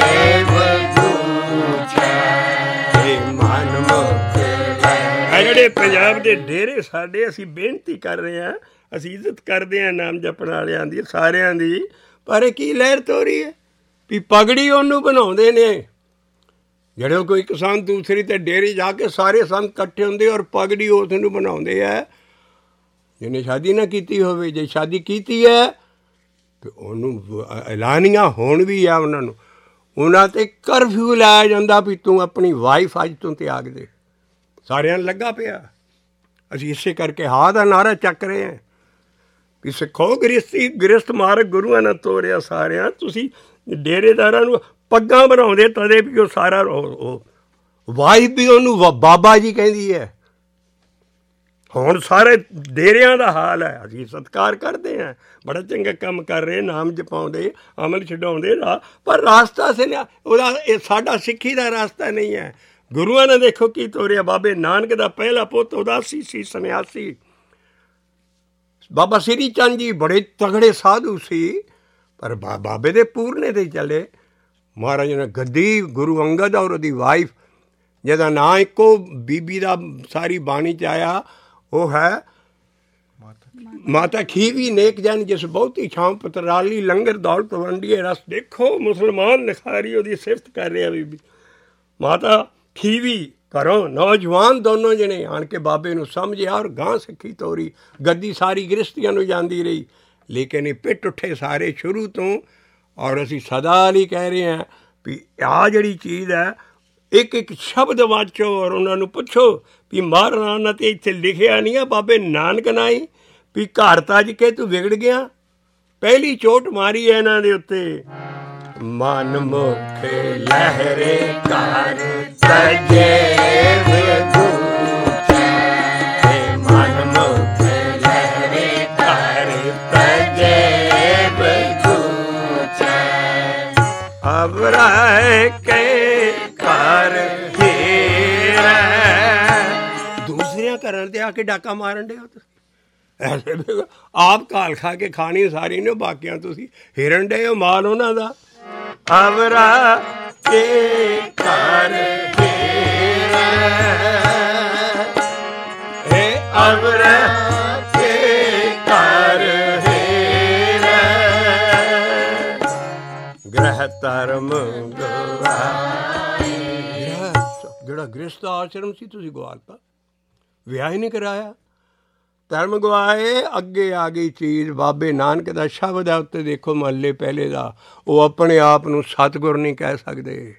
[SPEAKER 1] ਮਨ ਮੁਖ। ਆ ਜਿਹੜੇ ਪੰਜਾਬ ਦੇ ਡੇਰੇ ਸਾਡੇ, ਅਸੀਂ ਬੇਨਤੀ ਕਰ ਰਹੇ ਹਾਂ, ਅਸੀਂ ਇੱਜ਼ਤ ਕਰਦੇ ਹਾਂ ਨਾਮ ਜਪਣ ਵਾਲਿਆਂ ਦੀ, ਸਾਰਿਆਂ ਦੀ, ਪਰ ਇਹ ਕੀ ਲਹਿਰ ਤੋਰੀ ਹੈ ਵੀ ਪਗੜੀ ਉਹਨੂੰ ਬਣਾਉਂਦੇ ਨੇ ਜਿਹੜੇ ਕੋਈ ਇੱਕ ਸੰਤ ਦੂਸਰੀ ਤੇ ਡੇਰੇ ਜਾ ਕੇ ਸਾਰੇ ਸੰਤ ਇਕੱਠੇ ਹੁੰਦੇ ਔਰ ਪਗੜੀ ਉਸ ਨੂੰ ਬਣਾਉਂਦੇ ਹੈ ਜਿਹਨੇ ਸ਼ਾਦੀ ਨਾ ਕੀਤੀ ਹੋਵੇ। ਜੇ ਸ਼ਾਦੀ ਕੀਤੀ ਹੈ ਤਾਂ ਉਹਨੂੰ ਐਲਾਨੀਆਂ ਹੋਣ ਵੀ ਆ ਉਹਨਾਂ ਨੂੰ, ਉਹਨਾਂ 'ਤੇ ਕਰਫਿਊ ਲਾਇਆ ਜਾਂਦਾ ਵੀ ਤੂੰ ਆਪਣੀ ਵਾਈਫ ਅੱਜ ਤੋਂ ਤਿਆਗ ਦੇ। ਸਾਰਿਆਂ ਨੂੰ ਲੱਗਾ ਪਿਆ। ਅਸੀਂ ਇਸੇ ਕਰਕੇ ਹਾਂ ਦਾ ਨਾਅਰਾ ਚੱਕ ਰਹੇ ਹਾਂ ਵੀ ਸਿੱਖੋ ਗ੍ਰਸਤ ਮਾਰਗ ਗੁਰੂਆਂ ਨੇ ਤੋਰਿਆ ਸਾਰਿਆਂ। ਤੁਸੀਂ ਡੇਰੇਦਾਰਾਂ ਨੂੰ ਪੱਗਾਂ ਬਣਾਉਂਦੇ ਤਦੇ ਵੀ ਉਹ ਸਾਰਾ ਵਾਈਫ ਵੀ ਉਹਨੂੰ ਬਾਬਾ ਜੀ ਕਹਿੰਦੀ ਹੈ। ਹੁਣ ਸਾਰੇ ਡੇਰਿਆਂ ਦਾ ਹਾਲ ਹੈ। ਅਸੀਂ ਸਤਿਕਾਰ ਕਰਦੇ ਹਾਂ, ਬੜਾ ਚੰਗਾ ਕੰਮ ਕਰ ਰਹੇ, ਨਾਮ ਜਪਾਉਂਦੇ, ਅਮਲ ਛਡਾਉਂਦੇ, ਪਰ ਰਾਸਤਾ ਉਹਦਾ ਇਹ ਸਾਡਾ ਸਿੱਖੀ ਦਾ ਰਾਸਤਾ ਨਹੀਂ ਹੈ। ਗੁਰੂਆਂ ਨੇ ਦੇਖੋ ਕੀ ਤੋਰਿਆ। ਬਾਬੇ ਨਾਨਕ ਦਾ ਪਹਿਲਾ ਪੁੱਤ ਉਦਾਸੀ ਸੀ, ਸੰਨਿਆਸੀ। ਬਾਬਾ ਸ੍ਰੀ ਚੰਦ ਜੀ ਬੜੇ ਤਗੜੇ ਸਾਧੂ ਸੀ, ਪਰ ਬਾਬੇ ਦੇ ਪੂਰਨੇ 'ਤੇ ਚੱਲੇ। ਮਹਾਰਾਜ ਨੇ ਗੱਦੀ ਗੁਰੂ ਅੰਗਦ ਔਰ ਉਹਦੀ ਵਾਈਫ, ਜਿਹਦਾ ਨਾਂ ਇੱਕੋ ਬੀਬੀ ਦਾ ਸਾਰੀ ਬਾਣੀ 'ਚ ਆਇਆ, ਉਹ ਹੈ ਮਾਤਾ ਖੀਵੀ ਨੇਕ ਜਨ ਜਿਸ ਬਹੁਤੀ ਛਾਂ ਪਤਰਾਲੀ ਲੰਗਰ ਦੌਲਤ ਵੰਡੀਏ ਰਸ। ਦੇਖੋ ਮੁਸਲਮਾਨ ਲਿਖਾਰੀ ਉਹਦੀ ਸਿਫਤ ਕਰ ਰਿਹਾ ਬੀਬੀ ਮਾਤਾ ਖੀਵੀ। ਘਰੋਂ ਨੌਜਵਾਨ ਦੋਨੋਂ ਜਣੇ ਆਣ ਕੇ ਬਾਬੇ ਨੂੰ ਸਮਝਿਆ ਔਰ ਗਾਂ ਸਿੱਖੀ ਤੋਰੀ। ਗੱਦੀ ਸਾਰੀ ਗ੍ਰਸਤੀਆਂ ਨੂੰ ਜਾਂਦੀ ਰਹੀ, ਲੇਕਿਨ ਇਹ ਪਿੱਟ ਉੱਠੇ ਸਾਰੇ ਸ਼ੁਰੂ ਤੋਂ। ਔਰ ਅਸੀਂ ਸਦਾ ਲਈ ਕਹਿ ਰਹੇ ਹਾਂ ਵੀ ਆਹ ਜਿਹੜੀ ਚੀਜ਼ ਹੈ, ਇੱਕ ਇੱਕ ਸ਼ਬਦ ਵਾਚੋ ਔਰ ਉਹਨਾਂ ਨੂੰ ਪੁੱਛੋ ਵੀ ਮਹਾਰਾਣਾ ਤੇ ਇੱਥੇ ਲਿਖਿਆ ਨਹੀਂ ਆ ਬਾਬੇ ਨਾਨਕ ਨਾਈ ਵੀ ਘਰ ਤੱਜ ਕੇ ਤੂੰ ਵਿਗੜ ਗਿਆ। ਪਹਿਲੀ ਚੋਟ ਮਾਰੀ ਹੈ ਇਹਨਾਂ ਦੇ ਉੱਤੇ। ਮਨ ਮੁਖ ਲਹਿਰੇ ਘਰ ਤਜੇ ਮਨ ਮੁਖ ਲਹਿਰੇ ਘਰ ਤਜੇ ਅਬ ਰਹਿ ਕੇ ਘਰ ਹੀਰਾ। ਦੂਸਰਿਆਂ ਘਰਾਂ ਤੇ ਆ ਕੇ ਡਾਕਾ ਮਾਰਨ ਦੇ ਹੋ ਤੁਸੀਂ। ਐਸੇ ਆਪ ਘਾਲ ਖਾ ਕੇ ਖਾਣੀ ਸਾਰੀ ਨੇ, ਬਾਕੀਆਂ ਤੁਸੀਂ ਹਿਰਨ ਡੇ ਹੋ ਮਾਲ ਉਹਨਾਂ ਦਾ। ਅਬ ਰਹਿ ਕੇ ਘਰ ਹੀਰਾ ਅਬ ਰਹਿ ਕੇ ਘਰ ਹੀਰਾ ਗ੍ਰਹਿ ਧਰਮ ਗਵਾਏ। ਜਿਹੜਾ ਗ੍ਰਸਤ ਆਸ਼ਰਮ ਸੀ ਤੁਸੀਂ ਗਵਾਲਤਾ, ਵਿਆਹ ਹੀ ਨਹੀਂ ਕਰਾਇਆ, ਧਰਮ ਗਵਾਏ। ਅੱਗੇ ਆ ਗਈ ਚੀਜ਼ ਬਾਬੇ ਨਾਨਕ ਦਾ ਸ਼ਬਦ ਹੈ ਉੱਤੇ ਦੇਖੋ, ਮਹੱਲੇ ਪਹਿਲੇ ਦਾ। ਉਹ ਆਪਣੇ ਆਪ ਨੂੰ ਸਤਿਗੁਰ ਨਹੀਂ ਕਹਿ ਸਕਦੇ।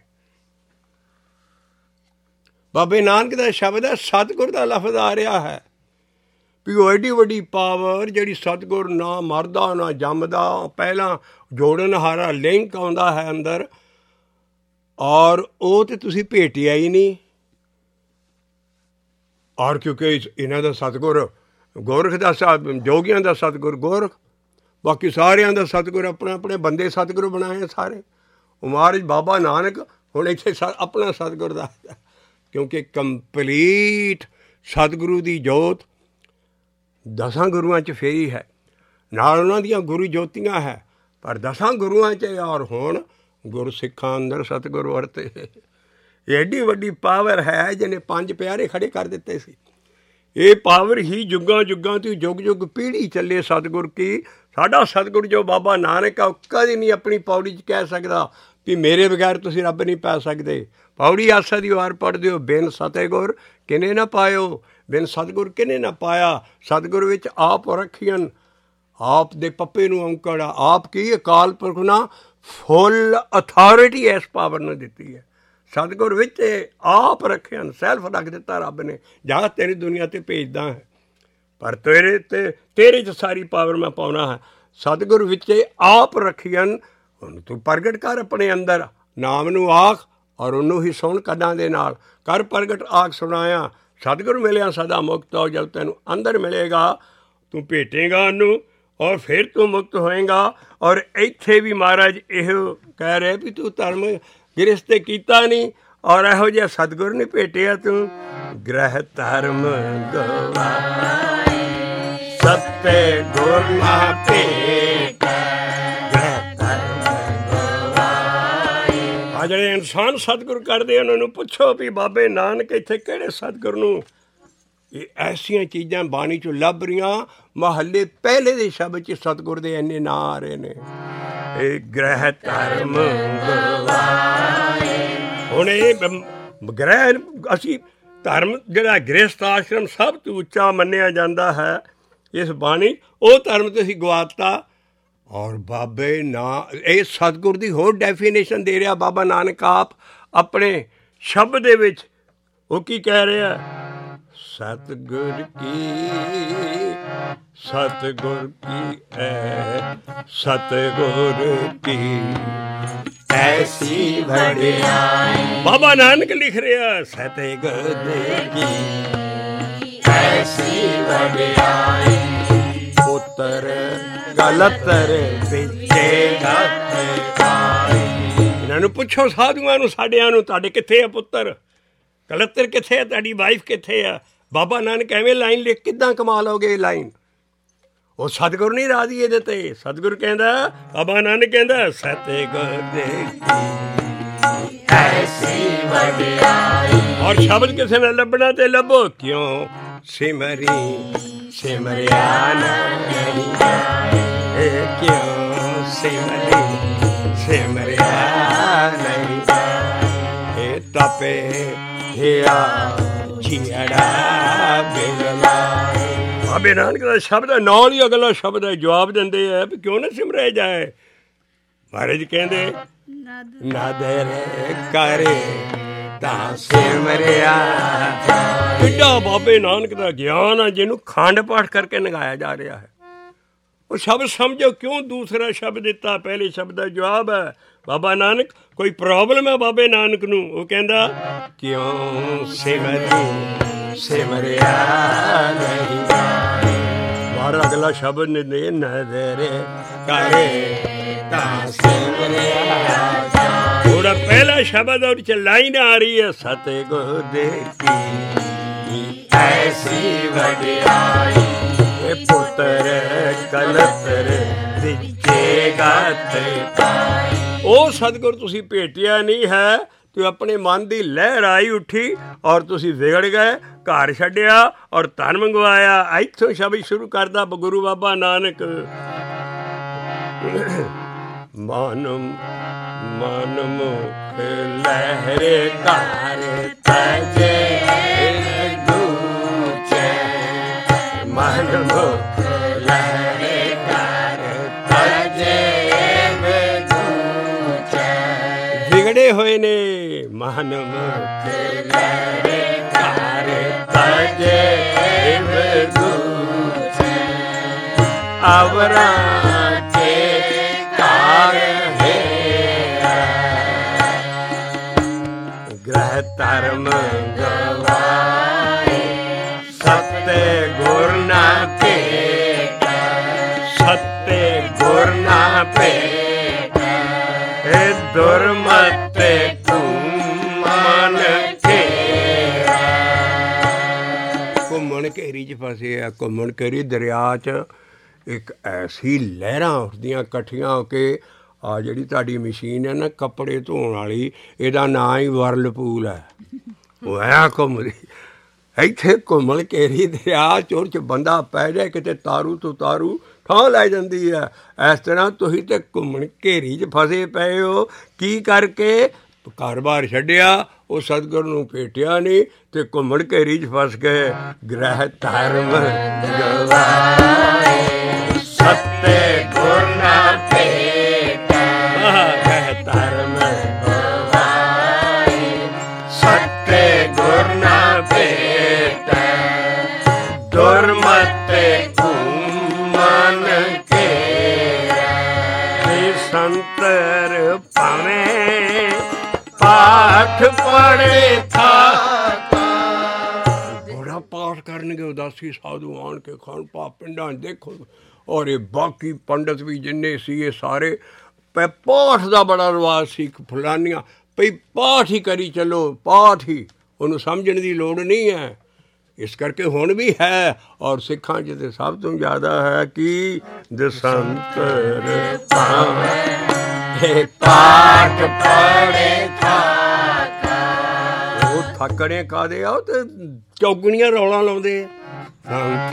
[SPEAKER 1] ਬਾਬੇ ਨਾਨਕ ਦਾ ਸ਼ਬਦ ਹੈ, ਸਤਿਗੁਰ ਦਾ ਲਫ਼ਜ਼ ਆ ਰਿਹਾ ਹੈ ਵੀ ਉਹ ਐਡੀ ਵੱਡੀ ਪਾਵਰ ਜਿਹੜੀ ਸਤਿਗੁਰ ਨਾ ਮਰਦਾ ਨਾ ਜੰਮਦਾ, ਪਹਿਲਾਂ ਜੋੜਨ ਹਾਰਾ ਲਿੰਕ ਆਉਂਦਾ ਹੈ ਅੰਦਰ, ਔਰ ਉਹ ਤਾਂ ਤੁਸੀਂ ਭੇਟਿਆ ਹੀ ਨਹੀਂ। ਔਰ ਕਿਉਂਕਿ ਇਹਨਾਂ ਦਾ ਸਤਿਗੁਰ ਗੋਰਖ ਦਾ ਜੋਗੀਆਂ ਦਾ ਸਤਿਗੁਰ ਗੋਰਖ, ਬਾਕੀ ਸਾਰਿਆਂ ਦਾ ਸਤਿਗੁਰ ਆਪਣੇ ਆਪਣੇ ਬੰਦੇ ਸਤਿਗੁਰ ਬਣਾਏ ਸਾਰੇ। ਉਹ ਮਹਾਰਾਜ ਬਾਬਾ ਨਾਨਕ ਹੁਣ ਇੱਥੇ ਆਪਣਾ ਸਤਿਗੁਰ ਦਾ, ਕਿਉਂਕਿ ਕੰਪਲੀਟ ਸਤਿਗੁਰੂ ਦੀ ਜੋਤ 10 ਗੁਰੂਆਂ 'ਚ ਫੇਰੀ ਹੈ, ਨਾਲ ਉਹਨਾਂ ਦੀਆਂ ਗੁਰੂ ਜੋਤੀਆਂ ਹੈ, ਪਰ 10 ਗੁਰੂਆਂ 'ਚ ਔਰ ਹੁਣ ਗੁਰ ਸਿੱਖਾਂ ਅੰਦਰ ਸਤਿਗੁਰ ਵਰਤੇ। ਐਡੀ ਵੱਡੀ ਪਾਵਰ ਹੈ ਜਿਹਨੇ 5 ਪਿਆਰੇ ਖੜੇ ਕਰ ਦਿੱਤੇ ਸੀ। ਇਹ ਪਾਵਰ ਹੀ ਜੁੱਗਾਂ ਜੁੱਗਾਂ ਤੋਂ ਜੁਗ ਜੁਗ ਪੀੜ੍ਹੀ ਚੱਲੇ ਸਤਿਗੁਰ ਕੀ। ਸਾਡਾ ਸਤਿਗੁਰ ਜੋ ਬਾਬਾ ਨਾਨਕ ਆ, ਉਹ ਕਦੇ ਨਹੀਂ ਆਪਣੀ ਪੌੜੀ 'ਚ ਕਹਿ ਸਕਦਾ ਵੀ ਮੇਰੇ ਬਗੈਰ ਤੁਸੀਂ ਰੱਬ ਨਹੀਂ ਪਾ ਸਕਦੇ। ਪੌੜੀ ਆਸਾ ਦੀ ਵਾਰ ਪੜ੍ਹਦੇ ਹੋ, ਬਿਨ ਸਤਿਗੁਰ ਕਿਨੇ ਨਾ ਪਾਇਓ, ਬਿਨ ਸਤਿਗੁਰ ਕਿਨੇ ਨਾ ਪਾਇਆ। ਸਤਿਗੁਰ ਵਿੱਚ ਆਪ ਰੱਖੀਆਂ, ਆਪ ਦੇ ਪੱਪੇ ਨੂੰ ਔਂਕੜ, ਆਪ ਕੀ ਅਕਾਲ ਪੁਰਖ ਨਾ ਫੁੱਲ ਅਥਾਰਟੀ ਇਸ ਪਾਵਰ ਨੂੰ ਦਿੱਤੀ ਹੈ। ਸਤਿਗੁਰ ਵਿੱਚ ਆਪ ਰੱਖਿਆ, ਸੈਲਫ ਰੱਖ ਦਿੱਤਾ ਰੱਬ ਨੇ, ਜਾ ਤੇਰੀ ਦੁਨੀਆ 'ਤੇ ਭੇਜਦਾ ਹੈ, ਪਰ ਤੇਰੇ 'ਚ ਸਾਰੀ ਪਾਵਰ ਮੈਂ ਪਾਉਣਾ ਹੈ। ਸਤਿਗੁਰ ਵਿੱਚ ਆਪ ਰੱਖੀਆਂ, ਉਹਨੂੰ ਤੂੰ ਪ੍ਰਗਟ ਕਰ ਆਪਣੇ ਅੰਦਰ, ਨਾਮ ਨੂੰ ਆਖ ਔਰ ਉਹਨੂੰ ਹੀ ਸੁਣ ਕੰਨਾਂ ਦੇ ਨਾਲ ਕਰ ਪ੍ਰਗਟ। ਆਖ ਸੁਣਾਇਆ ਸਤਿਗੁਰੂ ਮਿਲਿਆ ਸਦਾ ਮੁਕਤ ਹੋ। ਜਦ ਤੈਨੂੰ ਅੰਦਰ ਮਿਲੇਗਾ ਤੂੰ ਭੇਟੇਗਾ ਉਹਨੂੰ ਔਰ ਫਿਰ ਤੂੰ ਮੁਕਤ ਹੋਏਗਾ। ਔਰ ਇੱਥੇ ਵੀ ਮਹਾਰਾਜ ਇਹੋ ਕਹਿ ਰਹੇ ਵੀ ਤੂੰ ਧਰਮ ਗ੍ਰਸਤ ਕੀਤਾ ਨਹੀਂ ਔਰ ਇਹੋ ਜਿਹਾ ਸਤਿਗੁਰੂ ਨਹੀਂ ਭੇਟਿਆ ਤੂੰ। ਗ੍ਰਹਿ ਧਰਮ ਗਵਾਏ ਸੱਤੇ ਗੁਰ ਨਾ ਭੇਟ। ਆ ਜਿਹੜੇ ਇਨਸਾਨ ਸਤਿਗੁਰੂ ਕਰਦੇ ਉਹਨਾਂ ਨੂੰ ਪੁੱਛੋ ਵੀ ਬਾਬੇ ਨਾਨਕ ਇੱਥੇ ਕਿਹੜੇ ਸਤਿਗੁਰੂ ਨੂੰ। ਇਹ ਐਸੀਆਂ ਚੀਜ਼ਾਂ ਬਾਣੀ 'ਚੋਂ ਲੱਭ ਰਹੀਆਂ। ਮਹੱਲੇ ਪਹਿਲੇ ਦੇ ਸ਼ਬਦ 'ਚ ਸਤਿਗੁਰ ਦੇ ਇੰਨੇ ਨਾਂ ਆ ਰਹੇ ਨੇ। ਇਹ ਗ੍ਰਹਿ ਧਰਮ ਗਵਾਏ। ਹੁਣ ਇਹ ਗ੍ਰਹਿ ਅਸੀਂ ਧਰਮ ਜਿਹੜਾ ਗ੍ਰਸਥ ਆਸ਼ਰਮ ਸਭ ਤੋਂ ਉੱਚਾ ਮੰਨਿਆ ਜਾਂਦਾ ਹੈ ਇਸ ਬਾਣੀ, ਉਹ ਧਰਮ ਤੇ ਅਸੀਂ ਗਵਾਤਾ। ਔਰ ਬਾਬੇ ਨਾ ਇਹ ਸਤਿਗੁਰ ਦੀ ਹੋਰ ਡੈਫੀਨੇਸ਼ਨ ਦੇ ਰਿਹਾ ਬਾਬਾ ਨਾਨਕ ਆਪ ਆਪਣੇ ਸ਼ਬਦ ਦੇ ਵਿੱਚ। ਉਹ ਕੀ ਕਹਿ ਰਿਹਾ? ਸਤਿਗੁਰ ਕੀ ਐ ਸਤਿਗੁਰ ਕੀ ਐਸੀ ਵਡਿਆਈ। ਬਾਬਾ ਨਾਨਕ ਲਿਖ ਰਿਹਾ ਸਤਿਗੁਰ ਕੀ ਐਸੀ ਵਡਿਆਈ। ਪੁੱਤਰ ਗਲਤਰ ਪਿੱਛੇ ਗਤ ਪਾਈ। ਇਹਨਾਂ ਨੂੰ ਪੁੱਛੋ ਸਾਧੂਆਂ ਨੂੰ ਸਾਡਿਆਂ ਨੂੰ ਤੁਹਾਡੇ ਕਿੱਥੇ ਆ ਪੁੱਤਰ? ਗਲਤਰ ਕਿੱਥੇ ਆ? ਤੁਹਾਡੀ ਵਾਈਫ ਕਿੱਥੇ ਆ? ਬਾਬਾ ਨਾਨਕ ਐਵੇਂ ਲਾਈਨ ਲਿਖ ਕਿੱਦਾਂ ਕਮਾ ਲਓਗੇ ਇਹ ਲਾਈਨ? ਉਹ ਸਤਿਗੁਰ ਨਹੀਂ ਰਾਜੀ ਇਹਦੇ ਤੇ। ਸਤਿਗੁਰ ਕਹਿੰਦਾ ਬਾਬਾ ਨਾਨਕ ਕਹਿੰਦਾ ਸਤਿਗੁਰ ਦੇ ਐਸੀ ਵਡਿਆਈ। ਔਰ ਸ਼ਬਦ ਕਿਸੇ ਨੇ ਲੱਭਣਾ ਤੇ ਲੱਭੋ। ਕਿਉਂ ਸਿਮਰੀ ਸਿਮਰਿਆ ਨਹੀਂ ਜਾਏ। ਕਿਉਂ ਸਿਮਰੀ ਸਿਮਰਿਆ ਨਹੀਂ ਜਾਏ। ਇਹ ਤਪੇ ਹਿਆ ਜੀੜਾ ਬਿਰਲਾ। ਬਾਬੇ ਨਾਨਕ ਦਾ ਸ਼ਬਦ ਹੈ, ਨਾਲ ਹੀ ਅਗਲਾ ਸ਼ਬਦ ਹੈ ਜਵਾਬ ਦਿੰਦੇ ਹੈ ਵੀ ਕਿਉਂ ਨਾ ਸਿਮਰਿਆ ਜਾਏ। ਮਹਾਰਾਜ ਕਹਿੰਦੇ ਨਦਰ ਕਰੇ ਤਾਂ ਸਿਮਰਿਆ। ਕਿੱਡਾ ਬਾਬੇ ਨਾਨਕ ਦਾ ਗਿਆਨ ਹੈ ਜਿਹਨੂੰ ਖੰਡ ਪਾਠ ਕਰਕੇ ਨਗਾਇਆ ਜਾ ਰਿਹਾ ਹੈ। ਉਹ ਸ਼ਬਦ ਸਮਝੋ ਕਿਉਂ ਦੂਸਰਾ ਸ਼ਬਦ ਦਿੱਤਾ। ਪਹਿਲੇ ਸ਼ਬਦ ਦਾ ਜਵਾਬ ਹੈ ਬਾਬਾ ਨਾਨਕ। ਕੋਈ ਪ੍ਰੋਬਲਮ ਹੈ ਬਾਬੇ ਨਾਨਕ ਨੂੰ? ਉਹ ਕਹਿੰਦਾ ਕਿਉਂ ਸਿਮਰੀ ਸਿਮਰਿਆ ਨਹੀਂ ਜਾਏ। ਬਾਹਰ ਅਗਲਾ ਸ਼ਬਦ ਨੇ ਨਦਰ ਕਰੇ ਤਾਂ ਸਿਮਰਿਆ। ਥੋੜਾ ਪਹਿਲਾ ਸ਼ਬਦ ਉਹਦੇ 'ਚ ਲਾਈਨ ਆ ਰਹੀ ਹੈ ਸਤਿਗੁਰ ਦੇ ਕੀ ਐਸੀ ਵਡਿਆਈ। ਇਹ ਪੁੱਤਰ ਕਲਤਰ ਵਿੱਚੇ ਗਤ ਪਾਈ। ਉਹ ਸਤਿਗੁਰ ਤੁਸੀਂ ਭੇਟਿਆ ਨਹੀਂ ਹੈ ਤੇ ਆਪਣੇ ਮਨ ਦੀ ਲਹਿਰ ਆਈ ਉੱਠੀ ਔਰ ਤੁਸੀਂ ਵਿਗੜ ਗਏ, ਘਰ ਛੱਡਿਆ ਔਰ ਧਨ ਮੰਗਵਾਇਆ। ਇੱਥੋਂ ਸ਼ਬਦ ਸ਼ੁਰੂ ਕਰਦਾ ਗੁਰੂ ਬਾਬਾ ਨਾਨਕ। ਮਨ ਮੁਖ ਲਹਿਰੇ ਘਰ ਤਜੇ ਗੂਚੈ। ਮਨ ਮੁਖ ਲਹਿਰੇ ਘਰ ਤਜੇ ਗੂਚੈ। ਵਿਗੜੇ ਹੋਏ ਨੇ ਮਨ ਮੁਖ ਲਹਿਰੇ ਘਰ ਤਜੇ ਗੂਚੈ। ਅਵਰਾਂ ਕੇ ਘਰ ਗ੍ਰਹਿ ਧਰਮ ਗਵਾਏ ਸਤੇ ਗੁਰ ਨਾ ਭੇਟ। ਸਤੇ ਗੁਰ ਨਾ ਭੇਟ। ਇਹ ਦੁਰਮਤਿ ਘੁੰਮਣ ਘੇਰਾ। ਘੁੰਮਣ ਘੇਰੀ 'ਚ ਫਸੇ ਆ। ਘੁੰਮਣ ਘੇਰੀ ਦਰਿਆ 'ਚ ਇੱਕ ਐਸੀ ਲਹਿਰਾਂ ਉੱਠਦੀਆਂ ਇਕੱਠੀਆਂ ਹੋ ਕੇ। ਆ ਜਿਹੜੀ ਤੁਹਾਡੀ ਮਸ਼ੀਨ ਹੈ ਨਾ ਕੱਪੜੇ ਧੋਣ ਵਾਲੀ, ਇਹਦਾ ਨਾਂ ਹੀ ਵਰਲਪੂਲ ਹੈ। ਉਹ ਐਂ ਘੁੰਮਦੀ। ਇੱਥੇ ਘੁੰਮਣ ਘੇਰੀ ਦਰਿਆ ਚੋਰ 'ਚ ਬੰਦਾ ਪੈ ਜਾਏ ਕਿਤੇ ਤਾਰੂ ਤੋਂ ਤਾਰੂ ਠਾਹ ਲੈ ਜਾਂਦੀ ਹੈ। ਇਸ ਤਰ੍ਹਾਂ ਤੁਸੀਂ ਤੇ ਘੁੰਮਣ ਘੇਰੀ 'ਚ ਫਸੇ ਪਏ ਹੋ। ਕੀ ਕਰਕੇ? ਘਰ ਬਾਰ ਛੱਡਿਆ, ਉਹ ਸਤਿਗੁਰ ਨੂੰ ਭੇਟਿਆ ਨਹੀਂ ਤੇ ਘੁੰਮਣ ਘੇਰੀ 'ਚ ਫਸ ਗਏ। ਗ੍ਰਹਿ ਧਰਮ ਗਵਾਏ ਸਤੇ ਗੁਰ ਨਾ ਭੇਟ। ਗ੍ਰਹਿ ਧਰਮ ਗਵਾਏ ਸਤੇ ਗੁਰ ਨਾ ਭੇਟ। ਦੁਰਮਤਿ ਘੁੰਮਣ ਘੇਰਾ। ਸੰਤਰ ਭਾਵੇਂ ਪਾਠ ਪੜ੍ਹੇ ਥਾਕਾ। ਬੈਠਣਗੇ ਉਦਾਸੀ ਸਾਧੂ ਆਣ ਕੇ ਖਾਣ ਪਾ ਪਿੰਡਾਂ 'ਚ ਦੇਖੋ। ਔਰ ਇਹ ਬਾਕੀ ਪੰਡਤ ਵੀ ਜਿੰਨੇ ਸੀ ਇਹ ਸਾਰੇ ਪਾਠ ਦਾ ਬੜਾ ਰਿਵਾਜ਼ ਸੀ। ਫਲਾਨੀਆਂ ਭਈ ਪਾਠ ਹੀ ਕਰੀ ਚੱਲੋ, ਪਾਠ ਹੀ, ਉਹਨੂੰ ਸਮਝਣ ਦੀ ਲੋੜ ਨਹੀਂ ਹੈ। ਇਸ ਕਰਕੇ ਹੁਣ ਵੀ ਹੈ। ਔਰ ਸਿੱਖਾਂ 'ਚ ਤਾਂ ਸਭ ਤੋਂ ਜ਼ਿਆਦਾ ਹੈ ਕਿ ਦਸੰਤਰ ਪਾਠ ਪੜ੍ਹੇ ਉਹ ਥੱਕਣੇ ਕਾਹਦੇ ਆ, ਉਹ ਤੇ ਚੌਗਣੀਆਂ ਰੌਲਾ ਲਾਉਂਦੇ ਆ।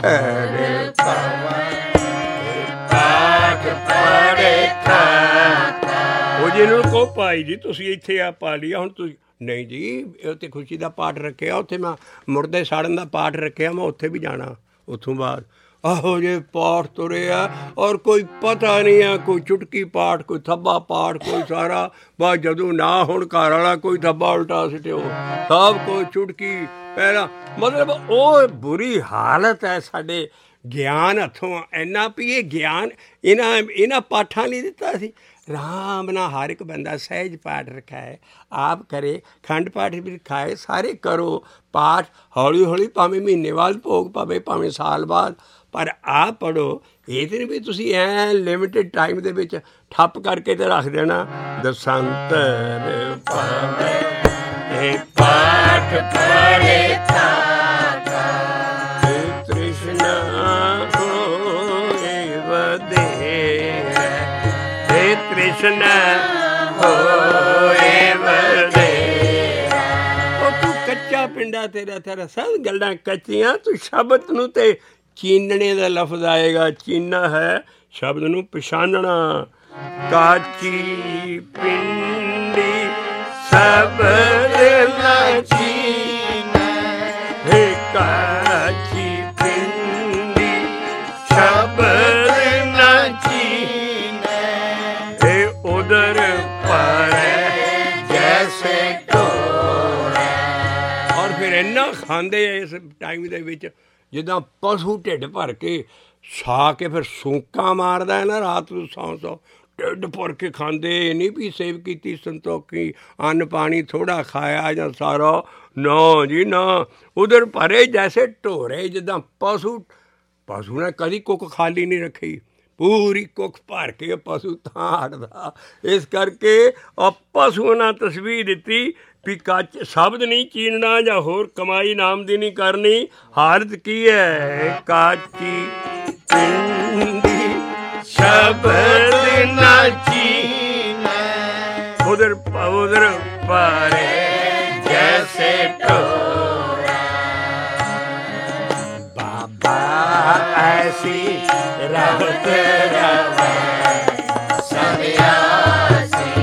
[SPEAKER 1] ਪਾਠ ਪੜ੍ਹੇ ਉਹ ਜਿਹਨੂੰ ਕਹੋ ਭਾਈ ਜੀ ਤੁਸੀਂ ਇੱਥੇ ਆ ਪਾ ਲਿਆ ਹੁਣ ਤੁਸੀਂ, ਨਹੀਂ ਜੀ ਉੱਥੇ ਖੁਸ਼ੀ ਦਾ ਪਾਠ ਰੱਖਿਆ, ਉੱਥੇ ਮੈਂ ਮੁਰਦੇ ਸਾੜਨ ਦਾ ਪਾਠ ਰੱਖਿਆ, ਮੈਂ ਉੱਥੇ ਵੀ ਜਾਣਾ। ਉੱਥੋਂ ਬਾਅਦ ਇਹੋ ਜਿਹੇ ਪਾਠ ਤੁਰੇ ਆ ਔਰ ਕੋਈ ਪਤਾ ਨਹੀਂ ਆ, ਕੋਈ ਚੁਟਕੀ ਪਾਠ, ਕੋਈ ਥੱਬਾ ਪਾਠ, ਕੋਈ ਸਾਰਾ ਬਸ ਜਦੋਂ ਨਾ ਹੁਣ ਘਰ ਵਾਲਾ ਕੋਈ ਥੱਬਾ ਉਲਟਾ ਸਿੱਟਿਓ, ਸਭ ਕੋਈ ਚੁਟਕੀ ਪਹਿਲਾਂ। ਮਤਲਬ ਉਹ ਬੁਰੀ ਹਾਲਤ ਹੈ ਸਾਡੇ ਗਿਆਨ ਹੱਥੋਂ ਇੰਨਾ ਵੀ ਇਹ ਗਿਆਨ ਇਹਨਾਂ ਪਾਠਾਂ ਲਈ ਦਿੱਤਾ ਸੀ। ਆਰਾਮ ਨਾਲ ਹਰ ਇੱਕ ਬੰਦਾ ਸਹਿਜ ਪਾਠ ਰਖਾਏ, ਆਪ ਕਰੇ, ਖੰਡ ਪਾਠ ਵੀ ਰਖਾਏ, ਸਾਰੇ ਕਰੋ ਪਾਠ ਹੌਲੀ ਹੌਲੀ, ਭਾਵੇਂ ਮਹੀਨੇ ਬਾਅਦ ਭੋਗ ਪਵੇ, ਭਾਵੇਂ ਸਾਲ ਬਾਅਦ, ਪਰ ਆਪ ਪੜ੍ਹੋ। ਇਹ ਤਾਂ ਨਹੀਂ ਵੀ ਤੁਸੀਂ ਐਂ ਲਿਮਿਟਿਡ ਟਾਈਮ ਦੇ ਵਿੱਚ ਠੱਪ ਕਰਕੇ ਤੇ ਰੱਖ ਦੇਣਾ। ਦਸੰਤਰ ਪਵੇ ਪਾਠ ਪੜ੍ਹੇ ਤ੍ਰਿਸ਼ਨਾ ਹੋਏ ਵਧੇਰਾ, ਕ੍ਰਿਸ਼ਨ ਹੋਏ ਵਧੇਰਾ। ਉਹ ਤੂੰ ਕੱਚਾ ਪਿੰਡਾ, ਤੇਰਾ ਸਭ ਗੱਲਾਂ ਕੱਚੀਆਂ। ਤੂੰ ਸ਼ਬਦ ਨੂੰ ਤੇ ਚੀਨਣੇ ਦਾ ਲਫ਼ਜ਼ ਆਏਗਾ, ਚੀਨਾ ਹੈ ਸ਼ਬਦ ਨੂੰ ਪਛਾਨਣਾ। ਕਾਚੀ ਪਿੰਡੀ ਸ਼ਬਦ ਨਾ ਚੀਨੈ, ਹੇ ਕਾਚੀ ਪਿੰਡੀ ਸ਼ਬਦ ਨਾ ਚੀਨੈ, ਹੇ ਉਦਰ ਪਰੈ ਜੈਸੇ ਢੋਰੇ। ਔਰ ਫਿਰ ਇੰਨਾ ਖਾਂਦੇ ਆ ਇਸ ਟਾਈਮ ਦੇ ਵਿੱਚ ਜਿੱਦਾਂ ਪਸ਼ੂ ਢਿੱਡ ਭਰ ਕੇ ਛਾ ਕੇ ਫਿਰ ਸੂਕਾਂ ਮਾਰਦਾ ਹੈ ਨਾ ਰਾਤ ਨੂੰ, ਸੌ ਢਿੱਡ ਭਰ ਕੇ ਖਾਂਦੇ। ਨਹੀਂ ਵੀ ਸੇਵ ਕੀਤੀ ਸੰਤੋਖੀ, ਅੰਨ ਪਾਣੀ ਥੋੜ੍ਹਾ ਖਾਇਆ ਜਾਂ ਸਾਰਾ, ਨਾ ਜੀ ਨਾ। ਉਧਰ ਭਰੇ ਜੈਸੇ ਢੋਰੇ, ਜਿੱਦਾਂ ਪਸ਼ੂ ਨੇ ਕਦੀ ਕੁੱਕ ਖਾਲੀ ਨਹੀਂ ਰੱਖੀ, ਪੂਰੀ ਕੁੱਖ ਭਰ ਕੇ ਪਸ਼ੂ ਤਾਂ ਹਟਦਾ। ਇਸ ਕਰਕੇ ਪਸ਼ੂਆਂ ਨਾਲ ਤਸਵੀਰ ਦਿੱਤੀ ਵੀ ਕੱਚ ਸ਼ਬਦ ਨਹੀਂ ਚੀਨਣਾ ਜਾਂ ਹੋਰ ਕਮਾਈ ਨਾਮ ਦੀ ਨਹੀਂ ਕਰਨੀ। ਹਾਲਤ ਕੀ ਹੈ? ਕਾਚੀ ਪਿੰਡੀ ਸ਼ਬਦ ਨਾ ਚੀਨੈ, ਉਧਰ ਪਾਰੇ ਜੈਸੇ ਢੋਰਾ। ਬਾਬਾ ਐਸੀ रहत रवै सन्यासी,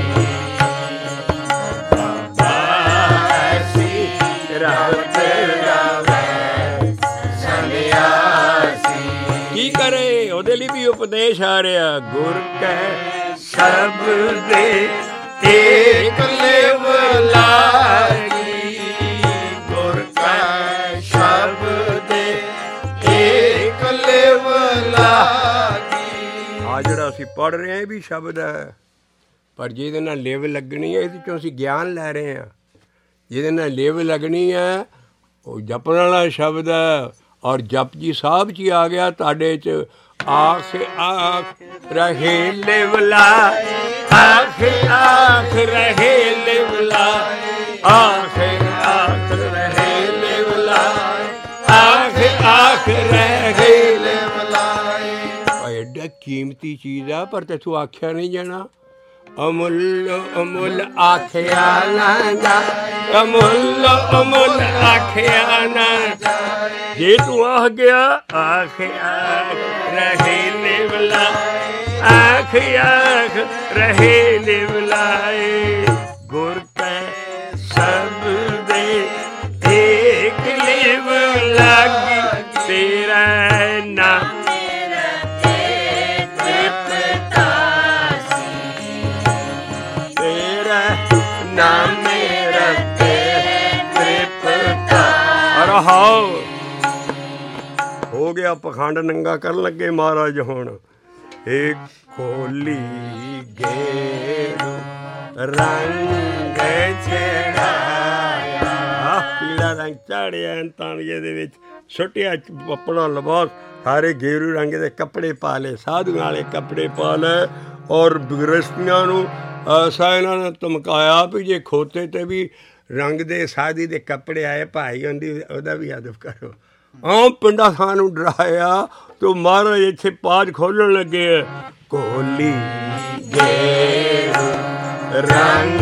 [SPEAKER 1] बाबा ऐसी रहत रवै सन्यासी। की करे ਉਹਦੇ ਲਈ ਵੀ ਉਪਦੇਸ਼ ਆ ਰਿਹਾ। ਗੁਰ ਕੈ ਸ਼ਬਦ ਏਕ ਲਿਵ ਲਾਗੀ, ਗੁਰ ਕੈ ਸ਼ਬਦ ਏਕ ਲਿਵ ਲਾਗੀ। ਆ ਜਿਹੜਾ ਅਸੀਂ ਪੜ੍ਹ ਰਹੇ ਹਾਂ ਇਹ ਵੀ ਸ਼ਬਦ ਹੈ, ਪਰ ਜਿਹਦੇ ਨਾਲ ਲਿਵ ਲੱਗਣੀ ਹੈ ਇਹਦੇ 'ਚੋਂ ਅਸੀਂ ਗਿਆਨ ਲੈ ਰਹੇ ਹਾਂ। ਜਿਹਦੇ ਨਾਲ ਲਿਵ ਲੱਗਣੀ ਹੈ ਉਹ ਜਪਣ ਵਾਲਾ ਸ਼ਬਦ ਹੈ। ਔਰ ਜਪਜੀ ਸਾਹਿਬ 'ਚ ਹੀ ਆ ਗਿਆ ਤੁਹਾਡੇ 'ਚ। ਆਖ ਆਖ ਰਹੇ ਲਿਵ ਲਾਇ, ਆਖ ਆਖ ਰਹੇ ਲਿਵ ਲਾਇ, ਆਖ ਆਖ ਰਹੇ ਲਿਵ ਲਾਇ, ਆਖ ਆਖ ਰਹੇ ਲਿਵ ਲਾਇ। ਐਡਾ ਕੀਮਤੀ ਚੀਜ਼ ਆ ਪਰ ਤੈਥੋਂ ਆਖਿਆ ਨਹੀਂ ਜਾਣਾ। ਅਮੁੱਲ ਅਮੁੱਲ ਆਖਿਆ ਨਾ ਜਾ, ਅਮੁੱਲ ਅਮੁੱਲ ਆਖਿਆ ਨਾ ਜਾ। ਜੇ ਤੂੰ ਆਖ ਗਿਆ ਆਖ ਆਖ ਰਹੇ ਲਿਵ ਲਾਇ, ਆਖ ਆਖ ਰਹੇ ਲਿਵ ਲਾਇ। ਗੁਰ ਕੈ ਸ਼ਬਦ ਏਕ ਲਿਵ ਲਾਗੀ, ਤੇਰਾ ਨਾਮ ਨਾਮ ਮੇਰਾ ਤ੍ਰਿਪਤਾ। ਅਰਹਾਉ ਹੋ ਗਿਆ ਪਖੰਡ ਨੰਗਾ ਕਰਨ ਲੱਗੇ ਮਹਾਰਾਜ ਹੁਣ। ਇਹ ਖੋਲੀ ਗੇਰੂ ਰੰਗ ਚੜਾਇਆ, ਪੀਲਾ ਰੰਗ ਚਾੜਿਆ ਤਾਣੀਏ ਦੇ ਵਿੱਚ ਸੁੱਟਿਆ ਆਪਣਾ ਲਿਬਾਸ, ਸਾਰੇ ਗੇਰੂ ਰੰਗ ਦੇ ਕੱਪੜੇ ਪਾ ਲਏ, ਸਾਧੂਆਂ ਵਾਲੇ ਕੱਪੜੇ ਪਾ ਲਏ, ਔਰ ਗ੍ਰਸਤੀਆਂ ਨੂੰ ਐਸਾ ਇਹਨਾਂ ਨੇ ਧਮਕਾਇਆ ਵੀ ਜੇ ਖੋਤੇ 'ਤੇ ਵੀ ਰੰਗ ਦੇ ਸਾਧੀ ਦੇ ਕੱਪੜੇ ਆਏ, ਭਾਈ ਉਹਦਾ ਵੀ ਅਦਬ ਕਰੋ। ਆਮ ਪਿੰਡਾਂ ਥਾਂ ਨੂੰ ਡਰਾਇਆ ਤੇ ਮਹਾਰਾਜ ਇੱਥੇ ਪਾਜ ਖੋਲ੍ਹਣ ਲੱਗੇ। ਕੋਲੀ ਗੇਰੂ ਰੰਗ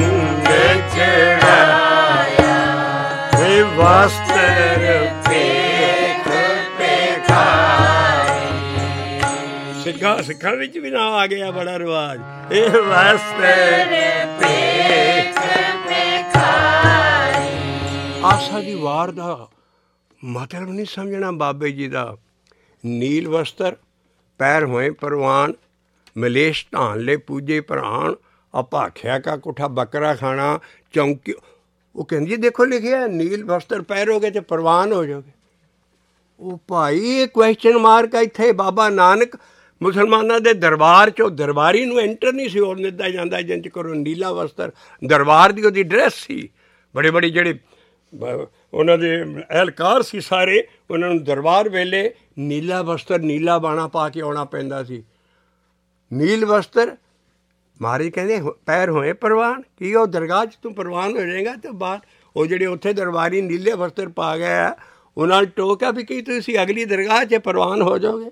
[SPEAKER 1] ਚੜਾਇਆ ਵੇ ਵਸਤਰ ਪੇਖ ਪੇਖਾਈ। ਸਿੱਖਾਂ ਵਿੱਚ ਵੀ ਨਾ ਆ ਗਿਆ ਬੜਾ ਰਿਵਾਜ, ਇਹ ਵਸਤਰ ਪੇਖ ਪੇਖਾਈ। ਆਸਾ ਦੀ ਵਾਰ ਦਾ ਮਤਲਬ ਨਹੀਂ ਸਮਝਣਾ ਬਾਬੇ ਜੀ ਦਾ। ਨੀਲ ਵਸਤਰ ਪੈਰ ਹੋਏ ਪ੍ਰਵਾਨ, ਮਲੇਸ਼ ਢਾਣ ਲੈ ਪੂਜੇ ਪ੍ਰਾਣ, ਅਭਾਖਿਆ ਕਾ ਕੋਠਾ ਬੱਕਰਾ ਖਾਣਾ ਚੌਂਕੀ। ਉਹ ਕਹਿੰਦੀ ਦੇਖੋ ਲਿਖਿਆ ਨੀਲ ਵਸਤਰ ਪਹਿਰੋਗੇ ਤੇ ਪ੍ਰਵਾਨ ਹੋ ਜਾਓਗੇ। ਉਹ ਭਾਈ ਇਹ ਕੁਐਸਚਨ ਮਾਰਕ ਇੱਥੇ ਬਾਬਾ ਨਾਨਕ ਮੁਸਲਮਾਨਾਂ ਦੇ ਦਰਬਾਰ 'ਚੋਂ ਦਰਬਾਰੀ ਨੂੰ ਐਂਟਰ ਨਹੀਂ ਸੀ ਹੋਣ ਦਿੱਤਾ ਜਾਂਦਾ ਜਿੰਜ ਕਰੋ ਨੀਲਾ ਵਸਤਰ। ਦਰਬਾਰ ਦੀ ਉਹਦੀ ਡਰੈਸ ਸੀ, ਬੜੇ ਬੜੇ ਜਿਹੜੇ ਉਹਨਾਂ ਦੇ ਅਹਿਲਕਾਰ ਸੀ ਸਾਰੇ, ਉਹਨਾਂ ਨੂੰ ਦਰਬਾਰ ਵੇਲੇ ਨੀਲਾ ਵਸਤਰ ਨੀਲਾ ਬਾਣਾ ਪਾ ਕੇ ਆਉਣਾ ਪੈਂਦਾ ਸੀ। ਨੀਲ ਵਸਤਰ ਮਹਾਰਾਜ ਕਹਿੰਦੇ ਪੈਰ ਹੋਏ ਪ੍ਰਵਾਨ, ਕੀ ਉਹ ਦਰਗਾਹ 'ਚ ਤੂੰ ਪ੍ਰਵਾਨ ਹੋ ਜਾਏਗਾ। ਅਤੇ ਬਾਹਰ ਉਹ ਜਿਹੜੇ ਉੱਥੇ ਦਰਬਾਰੀ ਨੀਲੇ ਵਸਤਰ ਪਾ ਗਏ ਆ, ਉਹਨਾਂ ਨੇ ਟੋਕਿਆ ਵੀ ਕੀ ਤੁਸੀਂ ਅਗਲੀ ਦਰਗਾਹ 'ਚ ਪ੍ਰਵਾਨ ਹੋ ਜਾਓਗੇ।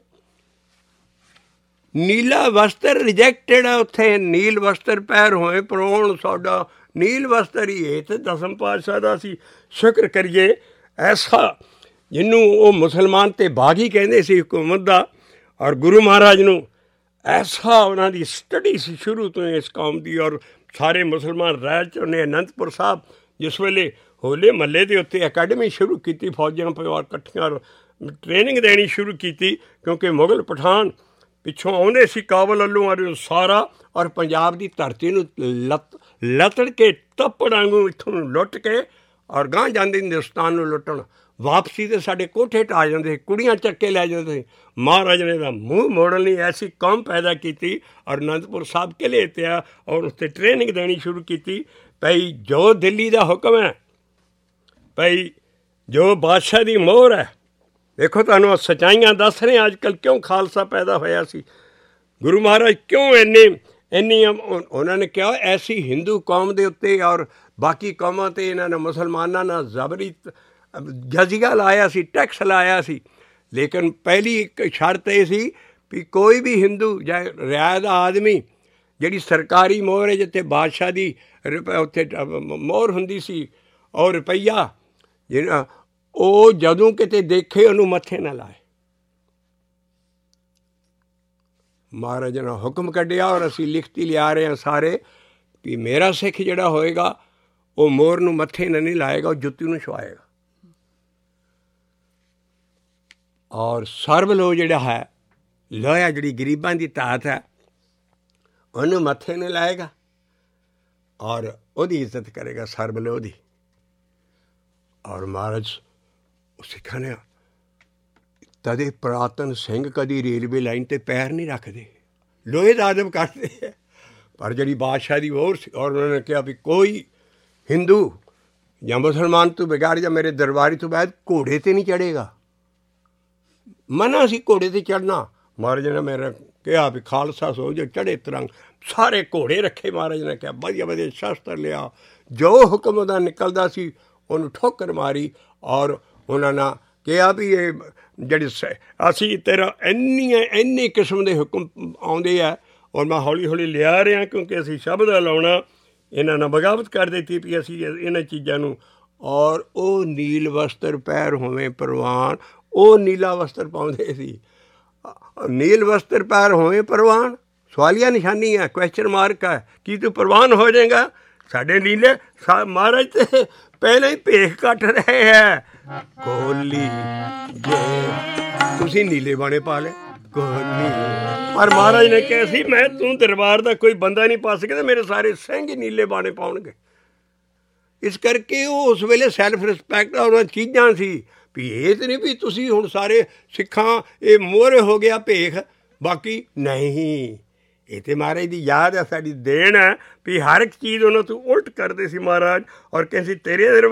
[SPEAKER 1] ਨੀਲਾ ਵਸਤਰ ਰਿਜੈਕਟਡ ਹੈ ਉੱਥੇ। ਨੀਲ ਵਸਤਰ ਪੈਰ ਹੋਏ ਪ੍ਰਵਾਨ, ਸਾਡਾ ਨੀਲ ਵਸਤਰ ਹੀ ਹੈ। ਅਤੇ ਦਸਮ ਪਾਤਸ਼ਾਹ ਦਾ ਅਸੀਂ ਸ਼ੁਕਰ ਕਰੀਏ ਐਸਾ ਜਿਹਨੂੰ ਉਹ ਮੁਸਲਮਾਨ ਅਤੇ ਬਾਗੀ ਕਹਿੰਦੇ ਸੀ ਹਕੂਮਤ ਦਾ, ਔਰ ਗੁਰੂ ਮਹਾਰਾਜ ਨੂੰ ਐਸਾ ਉਹਨਾਂ ਦੀ ਸਟੱਡੀ ਸੀ ਸ਼ੁਰੂ ਤੋਂ ਇਸ ਕੌਮ ਦੀ। ਔਰ ਸਾਰੇ ਮੁਸਲਮਾਨ ਰਾਜ 'ਚ ਉਹਨੇ ਅਨੰਦਪੁਰ ਸਾਹਿਬ ਜਿਸ ਵੇਲੇ ਹੋਲੇ ਮਹੱਲੇ ਦੇ ਉੱਤੇ ਅਕੈਡਮੀ ਸ਼ੁਰੂ ਕੀਤੀ, ਫੌਜਾਂ ਪਰਿਵਾਰ ਇਕੱਠੀਆਂ ਟ੍ਰੇਨਿੰਗ ਦੇਣੀ ਸ਼ੁਰੂ ਕੀਤੀ, ਕਿਉਂਕਿ ਮੁਗਲ ਪਠਾਨ ਪਿੱਛੋਂ ਆਉਂਦੇ ਸੀ ਕਾਬਲ ਵੱਲੋਂ, ਔਰ ਸਾਰਾ ਔਰ ਪੰਜਾਬ ਦੀ ਧਰਤੀ ਨੂੰ ਲੱਤੜ ਕੇ ਤੱਪੜ ਵਾਂਗੂ ਇੱਥੋਂ ਲੁੱਟ ਕੇ ਔਰ ਗਾਂਹ ਜਾਂਦੇ ਹਿੰਦੁਸਤਾਨ ਨੂੰ ਲੁੱਟਣ। ਵਾਪਸੀ 'ਤੇ ਸਾਡੇ ਕੋਠੇ ਢਾਹ ਜਾਂਦੇ ਸੀ, ਕੁੜੀਆਂ ਚੱਕ ਕੇ ਲੈ ਜਾਂਦੇ ਸੀ। ਮਹਾਰਾਜ ਨੇ ਦਾ ਮੂੰਹ ਮੋੜਨ ਲਈ ਐਸੀ ਕੌਮ ਪੈਦਾ ਕੀਤੀ ਔਰ ਅਨੰਦਪੁਰ ਸਾਹਿਬ ਕਿਲ੍ਹੇ 'ਤੇ ਆ ਔਰ ਉੱਥੇ ਟ੍ਰੇਨਿੰਗ ਦੇਣੀ ਸ਼ੁਰੂ ਕੀਤੀ। ਭਈ ਜੋ ਦਿੱਲੀ ਦਾ ਹੁਕਮ ਹੈ, ਭਈ ਜੋ ਬਾਦਸ਼ਾਹ ਦੀ ਮੋਹਰ ਹੈ। ਦੇਖੋ ਤੁਹਾਨੂੰ ਸੱਚਾਈਆਂ ਦੱਸ ਰਹੇ ਅੱਜ ਕੱਲ੍ਹ ਕਿਉਂ ਖਾਲਸਾ ਪੈਦਾ ਹੋਇਆ ਸੀ, ਗੁਰੂ ਮਹਾਰਾਜ ਕਿਉਂ ਇੰਨੀਆਂ ਉਹਨਾਂ ਨੇ ਕਿਹਾ ਐਸੀ ਹਿੰਦੂ ਕੌਮ ਦੇ ਉੱਤੇ ਔਰ ਬਾਕੀ ਕੌਮਾਂ 'ਤੇ ਇਹਨਾਂ ਨੇ ਮੁਸਲਮਾਨਾਂ ਨਾਲ ਜ਼ਬਰੀ ਜਜ਼ੀਆ ਲਾਇਆ ਸੀ, ਟੈਕਸ ਲਾਇਆ ਸੀ। ਲੇਕਿਨ ਪਹਿਲੀ ਇੱਕ ਸ਼ਰਤ ਇਹ ਸੀ ਵੀ ਕੋਈ ਵੀ ਹਿੰਦੂ ਜਾਂ ਰਿਆਇਤ ਦਾ ਆਦਮੀ ਜਿਹੜੀ ਸਰਕਾਰੀ ਮੋਹਰ ਹੈ, ਜਿੱਥੇ ਬਾਦਸ਼ਾਹ ਦੀ ਉੱਥੇ ਮੋਹਰ ਹੁੰਦੀ ਸੀ ਔਰ ਰੁਪਈਆ, ਜਿਹੜਾ ਉਹ ਜਦੋਂ ਕਿਤੇ ਦੇਖੇ ਉਹਨੂੰ ਮੱਥੇ ਨਾ ਲਾਏ। ਮਹਾਰਾਜ ਨੇ ਹੁਕਮ ਕੱਢਿਆ ਔਰ ਅਸੀਂ ਲਿਖਤੀ ਲਿਆ ਰਹੇ ਹਾਂ ਸਾਰੇ ਵੀ ਮੇਰਾ ਸਿੱਖ ਜਿਹੜਾ ਹੋਏਗਾ ਉਹ ਮੋਹਰ ਨੂੰ ਮੱਥੇ ਨਾਲ ਨਹੀਂ ਲਾਏਗਾ, ਉਹ ਜੁੱਤੀ ਨੂੰ ਛੁਆਏਗਾ। ਔਰ ਸਰਬ ਲੋ ਜਿਹੜਾ ਹੈ ਲੋਹਾ, ਜਿਹੜੀ ਗਰੀਬਾਂ ਦੀ ਧਾਤ ਹੈ, ਉਹਨੂੰ ਮੱਥੇ ਨੂੰ ਲਾਏਗਾ ਔਰ ਉਹਦੀ ਇੱਜ਼ਤ ਕਰੇਗਾ ਸਰਬ ਲੋ ਦੀ। ਔਰ ਮਹਾਰਾਜ ਸਿੱਖਾਂ ਨੇ ਤਦੇ ਪੁਰਾਤਨ ਸਿੰਘ ਕਦੀ ਰੇਲਵੇ ਲਾਈਨ 'ਤੇ ਪੈਰ ਨਹੀਂ ਰੱਖਦੇ, ਲੋਹੇ ਦਾ ਅਦਬ ਕਰਦੇ ਹੈ। ਪਰ ਜਿਹੜੀ ਬਾਦਸ਼ਾਹ ਦੀ ਹੋਰ ਸੀ ਔਰ ਉਹਨਾਂ ਨੇ ਕਿਹਾ ਵੀ ਕੋਈ ਹਿੰਦੂ ਜਾਂ ਮੁਸਲਮਾਨ ਤੋਂ ਬਗੈਰ ਜਾਂ ਮੇਰੇ ਦਰਬਾਰੀ ਤੋਂ ਬਾਅਦ ਘੋੜੇ 'ਤੇ ਨਹੀਂ ਚੜ੍ਹੇਗਾ। ਮਨਾ ਸੀ ਘੋੜੇ 'ਤੇ ਚੜ੍ਹਨਾ। ਮਹਾਰਾਜ ਨੇ ਮੇਰਾ ਕਿਹਾ ਵੀ ਖਾਲਸਾ ਸੋ ਜੋ ਚੜ੍ਹੇ ਤਰੰਗ। ਸਾਰੇ ਘੋੜੇ ਰੱਖੇ। ਮਹਾਰਾਜ ਨੇ ਕਿਹਾ ਵਧੀਆ ਵਧੀਆ ਸ਼ਸਤਰ ਲਿਆ, ਜੋ ਹੁਕਮ ਉਹਦਾ ਨਿਕਲਦਾ ਸੀ ਉਹਨੂੰ ਠੋਕਰ ਮਾਰੀ। ਔਰ ਉਹਨਾਂ ਨੇ ਕਿਹਾ ਵੀ ਇਹ ਜਿਹੜੇ ਅਸੀਂ ਤੇਰਾ ਇੰਨੀ ਕਿਸਮ ਦੇ ਹੁਕਮ ਆਉਂਦੇ ਆ ਔਰ ਮੈਂ ਹੌਲੀ ਹੌਲੀ ਲਿਆ ਰਿਹਾ, ਕਿਉਂਕਿ ਅਸੀਂ ਸ਼ਬਦ ਲਾਉਣਾ ਇਹਨਾਂ ਨਾਲ ਬਗਾਵਤ ਕਰ ਦਿੱਤੀ ਵੀ ਅਸੀਂ ਇਹਨਾਂ ਚੀਜ਼ਾਂ ਨੂੰ। ਔਰ ਉਹ ਨੀਲ ਵਸਤਰ ਪੈਰ ਹੋਵੇਂ ਪ੍ਰਵਾਨ, ਉਹ ਨੀਲਾ ਵਸਤਰ ਪਾਉਂਦੇ ਸੀ। ਨੀਲ ਵਸਤਰ ਪੈਰ ਹੋਵੇਂ ਪ੍ਰਵਾਨ, ਸਵਾਲੀਆ ਨਿਸ਼ਾਨੀ ਹੈ, ਕੁਐਸਚਨ ਮਾਰਕ ਹੈ। ਕੀ ਤੂੰ ਪ੍ਰਵਾਨ ਹੋ ਜਾਏਗਾ? ਸਾਡੇ ਨੀਲੇ ਮਹਾਰਾਜ ਤੇ ਪਹਿਲਾਂ ਹੀ ਭੇਖ ਕੱਟ ਰਹੇ ਹੈ। ਕੋਲੀ ਜੇ ਤੁਸੀਂ ਨੀਲੇ ਬਾਣੇ ਪਾ ਲਏ ਕੋਲੀ, ਪਰ ਮਹਾਰਾਜ ਨੇ ਕਿਹਾ ਸੀ ਮੈਂ ਤੂੰ ਦਰਬਾਰ ਦਾ ਕੋਈ ਬੰਦਾ ਨਹੀਂ ਪਾ ਸਕਦਾ, ਮੇਰੇ ਸਾਰੇ ਸਿੰਘ ਹੀ ਨੀਲੇ ਬਾਣੇ ਪਾਉਣਗੇ। ਇਸ ਕਰਕੇ ਉਹ ਉਸ ਵੇਲੇ ਸੈਲਫ ਰਿਸਪੈਕਟ ਉਹਨਾਂ ਚੀਜ਼ਾਂ ਸੀ ਵੀ ਇਹ ਤਾਂ ਨਹੀਂ ਵੀ ਤੁਸੀਂ ਹੁਣ ਸਾਰੇ ਸਿੱਖਾਂ ਇਹ ਮੋਹਰੇ ਹੋ ਗਿਆ ਭੇਖ, ਬਾਕੀ ਨਹੀਂ। ਇਹ ਤਾਂ ਮਹਾਰਾਜ ਦੀ ਯਾਦ ਹੈ, ਸਾਡੀ ਦੇਣ ਹੈ ਵੀ ਹਰ ਇੱਕ ਚੀਜ਼ ਉਹਨਾਂ ਤੋਂ ਉਲਟ ਕਰਦੇ ਸੀ ਮਹਾਰਾਜ। ਔਰ ਕਹਿੰਦੇ ਸੀ ਤੇਰੇ ਦਰਬਾਰ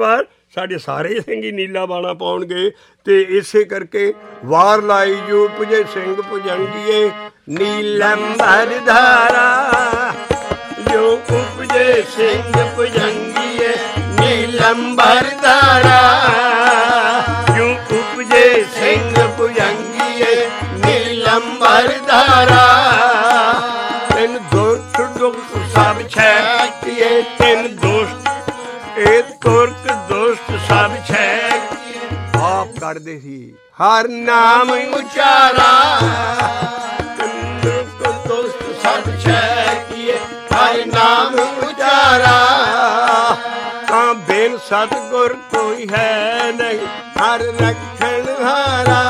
[SPEAKER 1] ਸਾਡੇ ਸਾਰੇ ਸਿੰਘ ਹੀ ਨੀਲਾ ਬਾਣਾ ਪਾਉਣਗੇ। ਤੇ ਇਸੇ ਕਰਕੇ ਵਾਰ ਲਾਈ ਜੋ ਪੁਜੇ ਸਿੰਘ ਭੁਜੰਗੀਏ ਨੀਲੰਬਰ ਧਾਰਾ, ਜੋ ਉਪਜੇ ਸਿੰਘ ਭੁਜੰਗੀਏ ਨੀਲੰਬਰ ਧਾਰਾ, ਜੋ ਉਪਜੇ ਸਿੰਘ ਭੁਜੰਗੀਏ ਨੀਲੰਬਰ ਧਾਰਾ। ਤਿੰਨ ਦੁਖ ਦੁਖ ਸਭ ਛੈਕੀਏ, ਤਿੰਨ ਦੋਸਤ ਇਹ ਤੁਰਕ ਦੋਸਤ ਸਭ ਛੈਕ ਆਪ ਕਰਦੇ ਸੀ ਹਰ ਨਾਮ ਉਚਾਰਾ। ਤਿੰਨ ਦੁਖ ਦੋਸਤ ਸਭ ਛੈਕੀਏ ਹਰ ਨਾਮ ਉਚਾਰਾ। ਤਾਂ ਬਿਨ ਸਤਿਗੁਰ ਕੋਈ ਹੈ ਨਹੀਂ ਹਰ ਰੱਖਣ ਹਾਰਾ।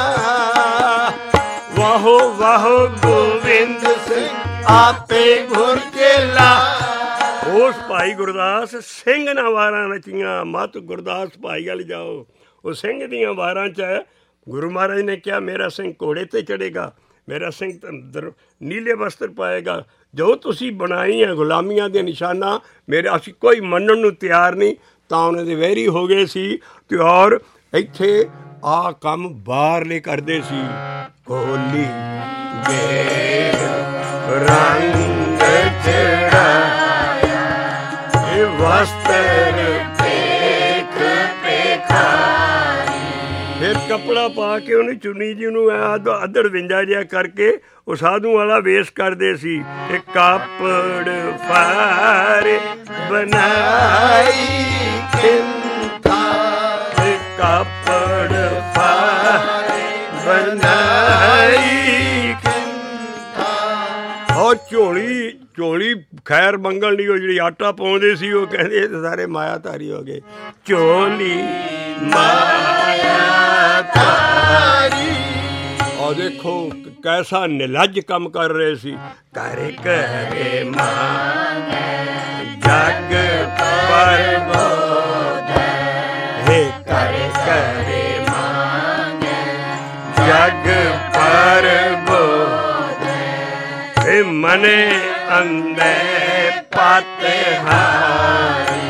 [SPEAKER 1] ਵਾਹੋ ਵਾਹੋ ਗੋਬਿੰਦ ਸਿੰਘ ਆਪੇ ਗੁਰ ਚੇਲਾ। ਉਸ ਭਾਈ ਗੁਰਦਾਸ ਸਿੰਘ ਨਾ ਵਾਰਾਂ ਰਚੀਆਂ, ਮਤ ਗੁਰਦਾਸ ਭਾਈ ਵੱਲ ਜਾਓ। ਉਹ ਸਿੰਘ ਦੀਆਂ ਵਾਰਾਂ 'ਚ ਗੁਰੂ ਮਹਾਰਾਜ ਨੇ ਕਿਹਾ ਮੇਰਾ ਸਿੰਘ ਘੋੜੇ 'ਤੇ ਚੜ੍ਹੇਗਾ, ਮੇਰਾ ਸਿੰਘ ਨੀਲੇ ਵਸਤਰ ਪਾਏਗਾ। ਜੋ ਤੁਸੀਂ ਬਣਾਈਆਂ ਗੁਲਾਮੀਆਂ ਦੇ ਨਿਸ਼ਾਨਾ ਮੇਰੇ ਅਸੀਂ ਕੋਈ ਮੰਨਣ ਨੂੰ ਤਿਆਰ ਨਹੀਂ। ਤਾਂ ਉਹਨਾਂ ਦੇ ਵੈਰੀ ਹੋ ਗਏ ਸੀ ਅਤੇ ਔਰ ਇੱਥੇ ਆਹ ਕੰਮ ਬਾਹਰਲੇ ਕਰਦੇ ਸੀ। ਕੋਲੀ ਦੇ ਰੰਗ ਚੜਾਇਆ ਇਹ ਵਸਤਰ ਪੇਖ ਪੇਖਾਰੀ। ਫਿਰ ਕੱਪੜਾ ਪਾ ਕੇ ਉਹਨੇ ਚੁੰਨੀ ਜੀ ਨੂੰ ਅੱਧੜ ਵਿੰਜਾ ਜਿਹਾ ਕਰਕੇ ਉਹ ਸਾਧੂ ਵਾਲਾ ਵੇਸ਼ ਕਰਦੇ ਸੀ। ਇਹ ਕਾਪੜ ਫਾਰੇ ਬਣਾਈ ਖਿੰਥਾ, ਇਹ ਕਾਪੜ ਫਾਰੇ ਬਣਾਈ ਖਿੰਥਾ। ਉਹ ਝੋਲੀ ਖੈਰ ਮੰਗਲ ਨਹੀਂ, ਉਹ ਜਿਹੜੀ ਆਟਾ ਪਾਉਂਦੇ ਸੀ ਉਹ ਕਹਿੰਦੇ ਸਾਰੇ ਮਾਇਆਧਾਰੀ ਹੋ ਗਏ। ਝੋਲੀ ਮਾਇਆਧਾਰੀ। ਔਰ ਦੇਖੋ ਕੈਸਾ ਨਿਲੱਜ ਕੰਮ ਕਰ ਰਹੇ ਸੀ। ਘਰ ਘਰੇ ਮੰਗੈ ਜਗ ਪਰਬੋਧੈ, ਹੇ ਘਰ ਘਰੇ ਮੰਗੈ ਜਗ ਪਰਬੋਧੈ, ਹੇ ਮਨੇ ਅੰਦਰ ਪਤਹਾਰੀ।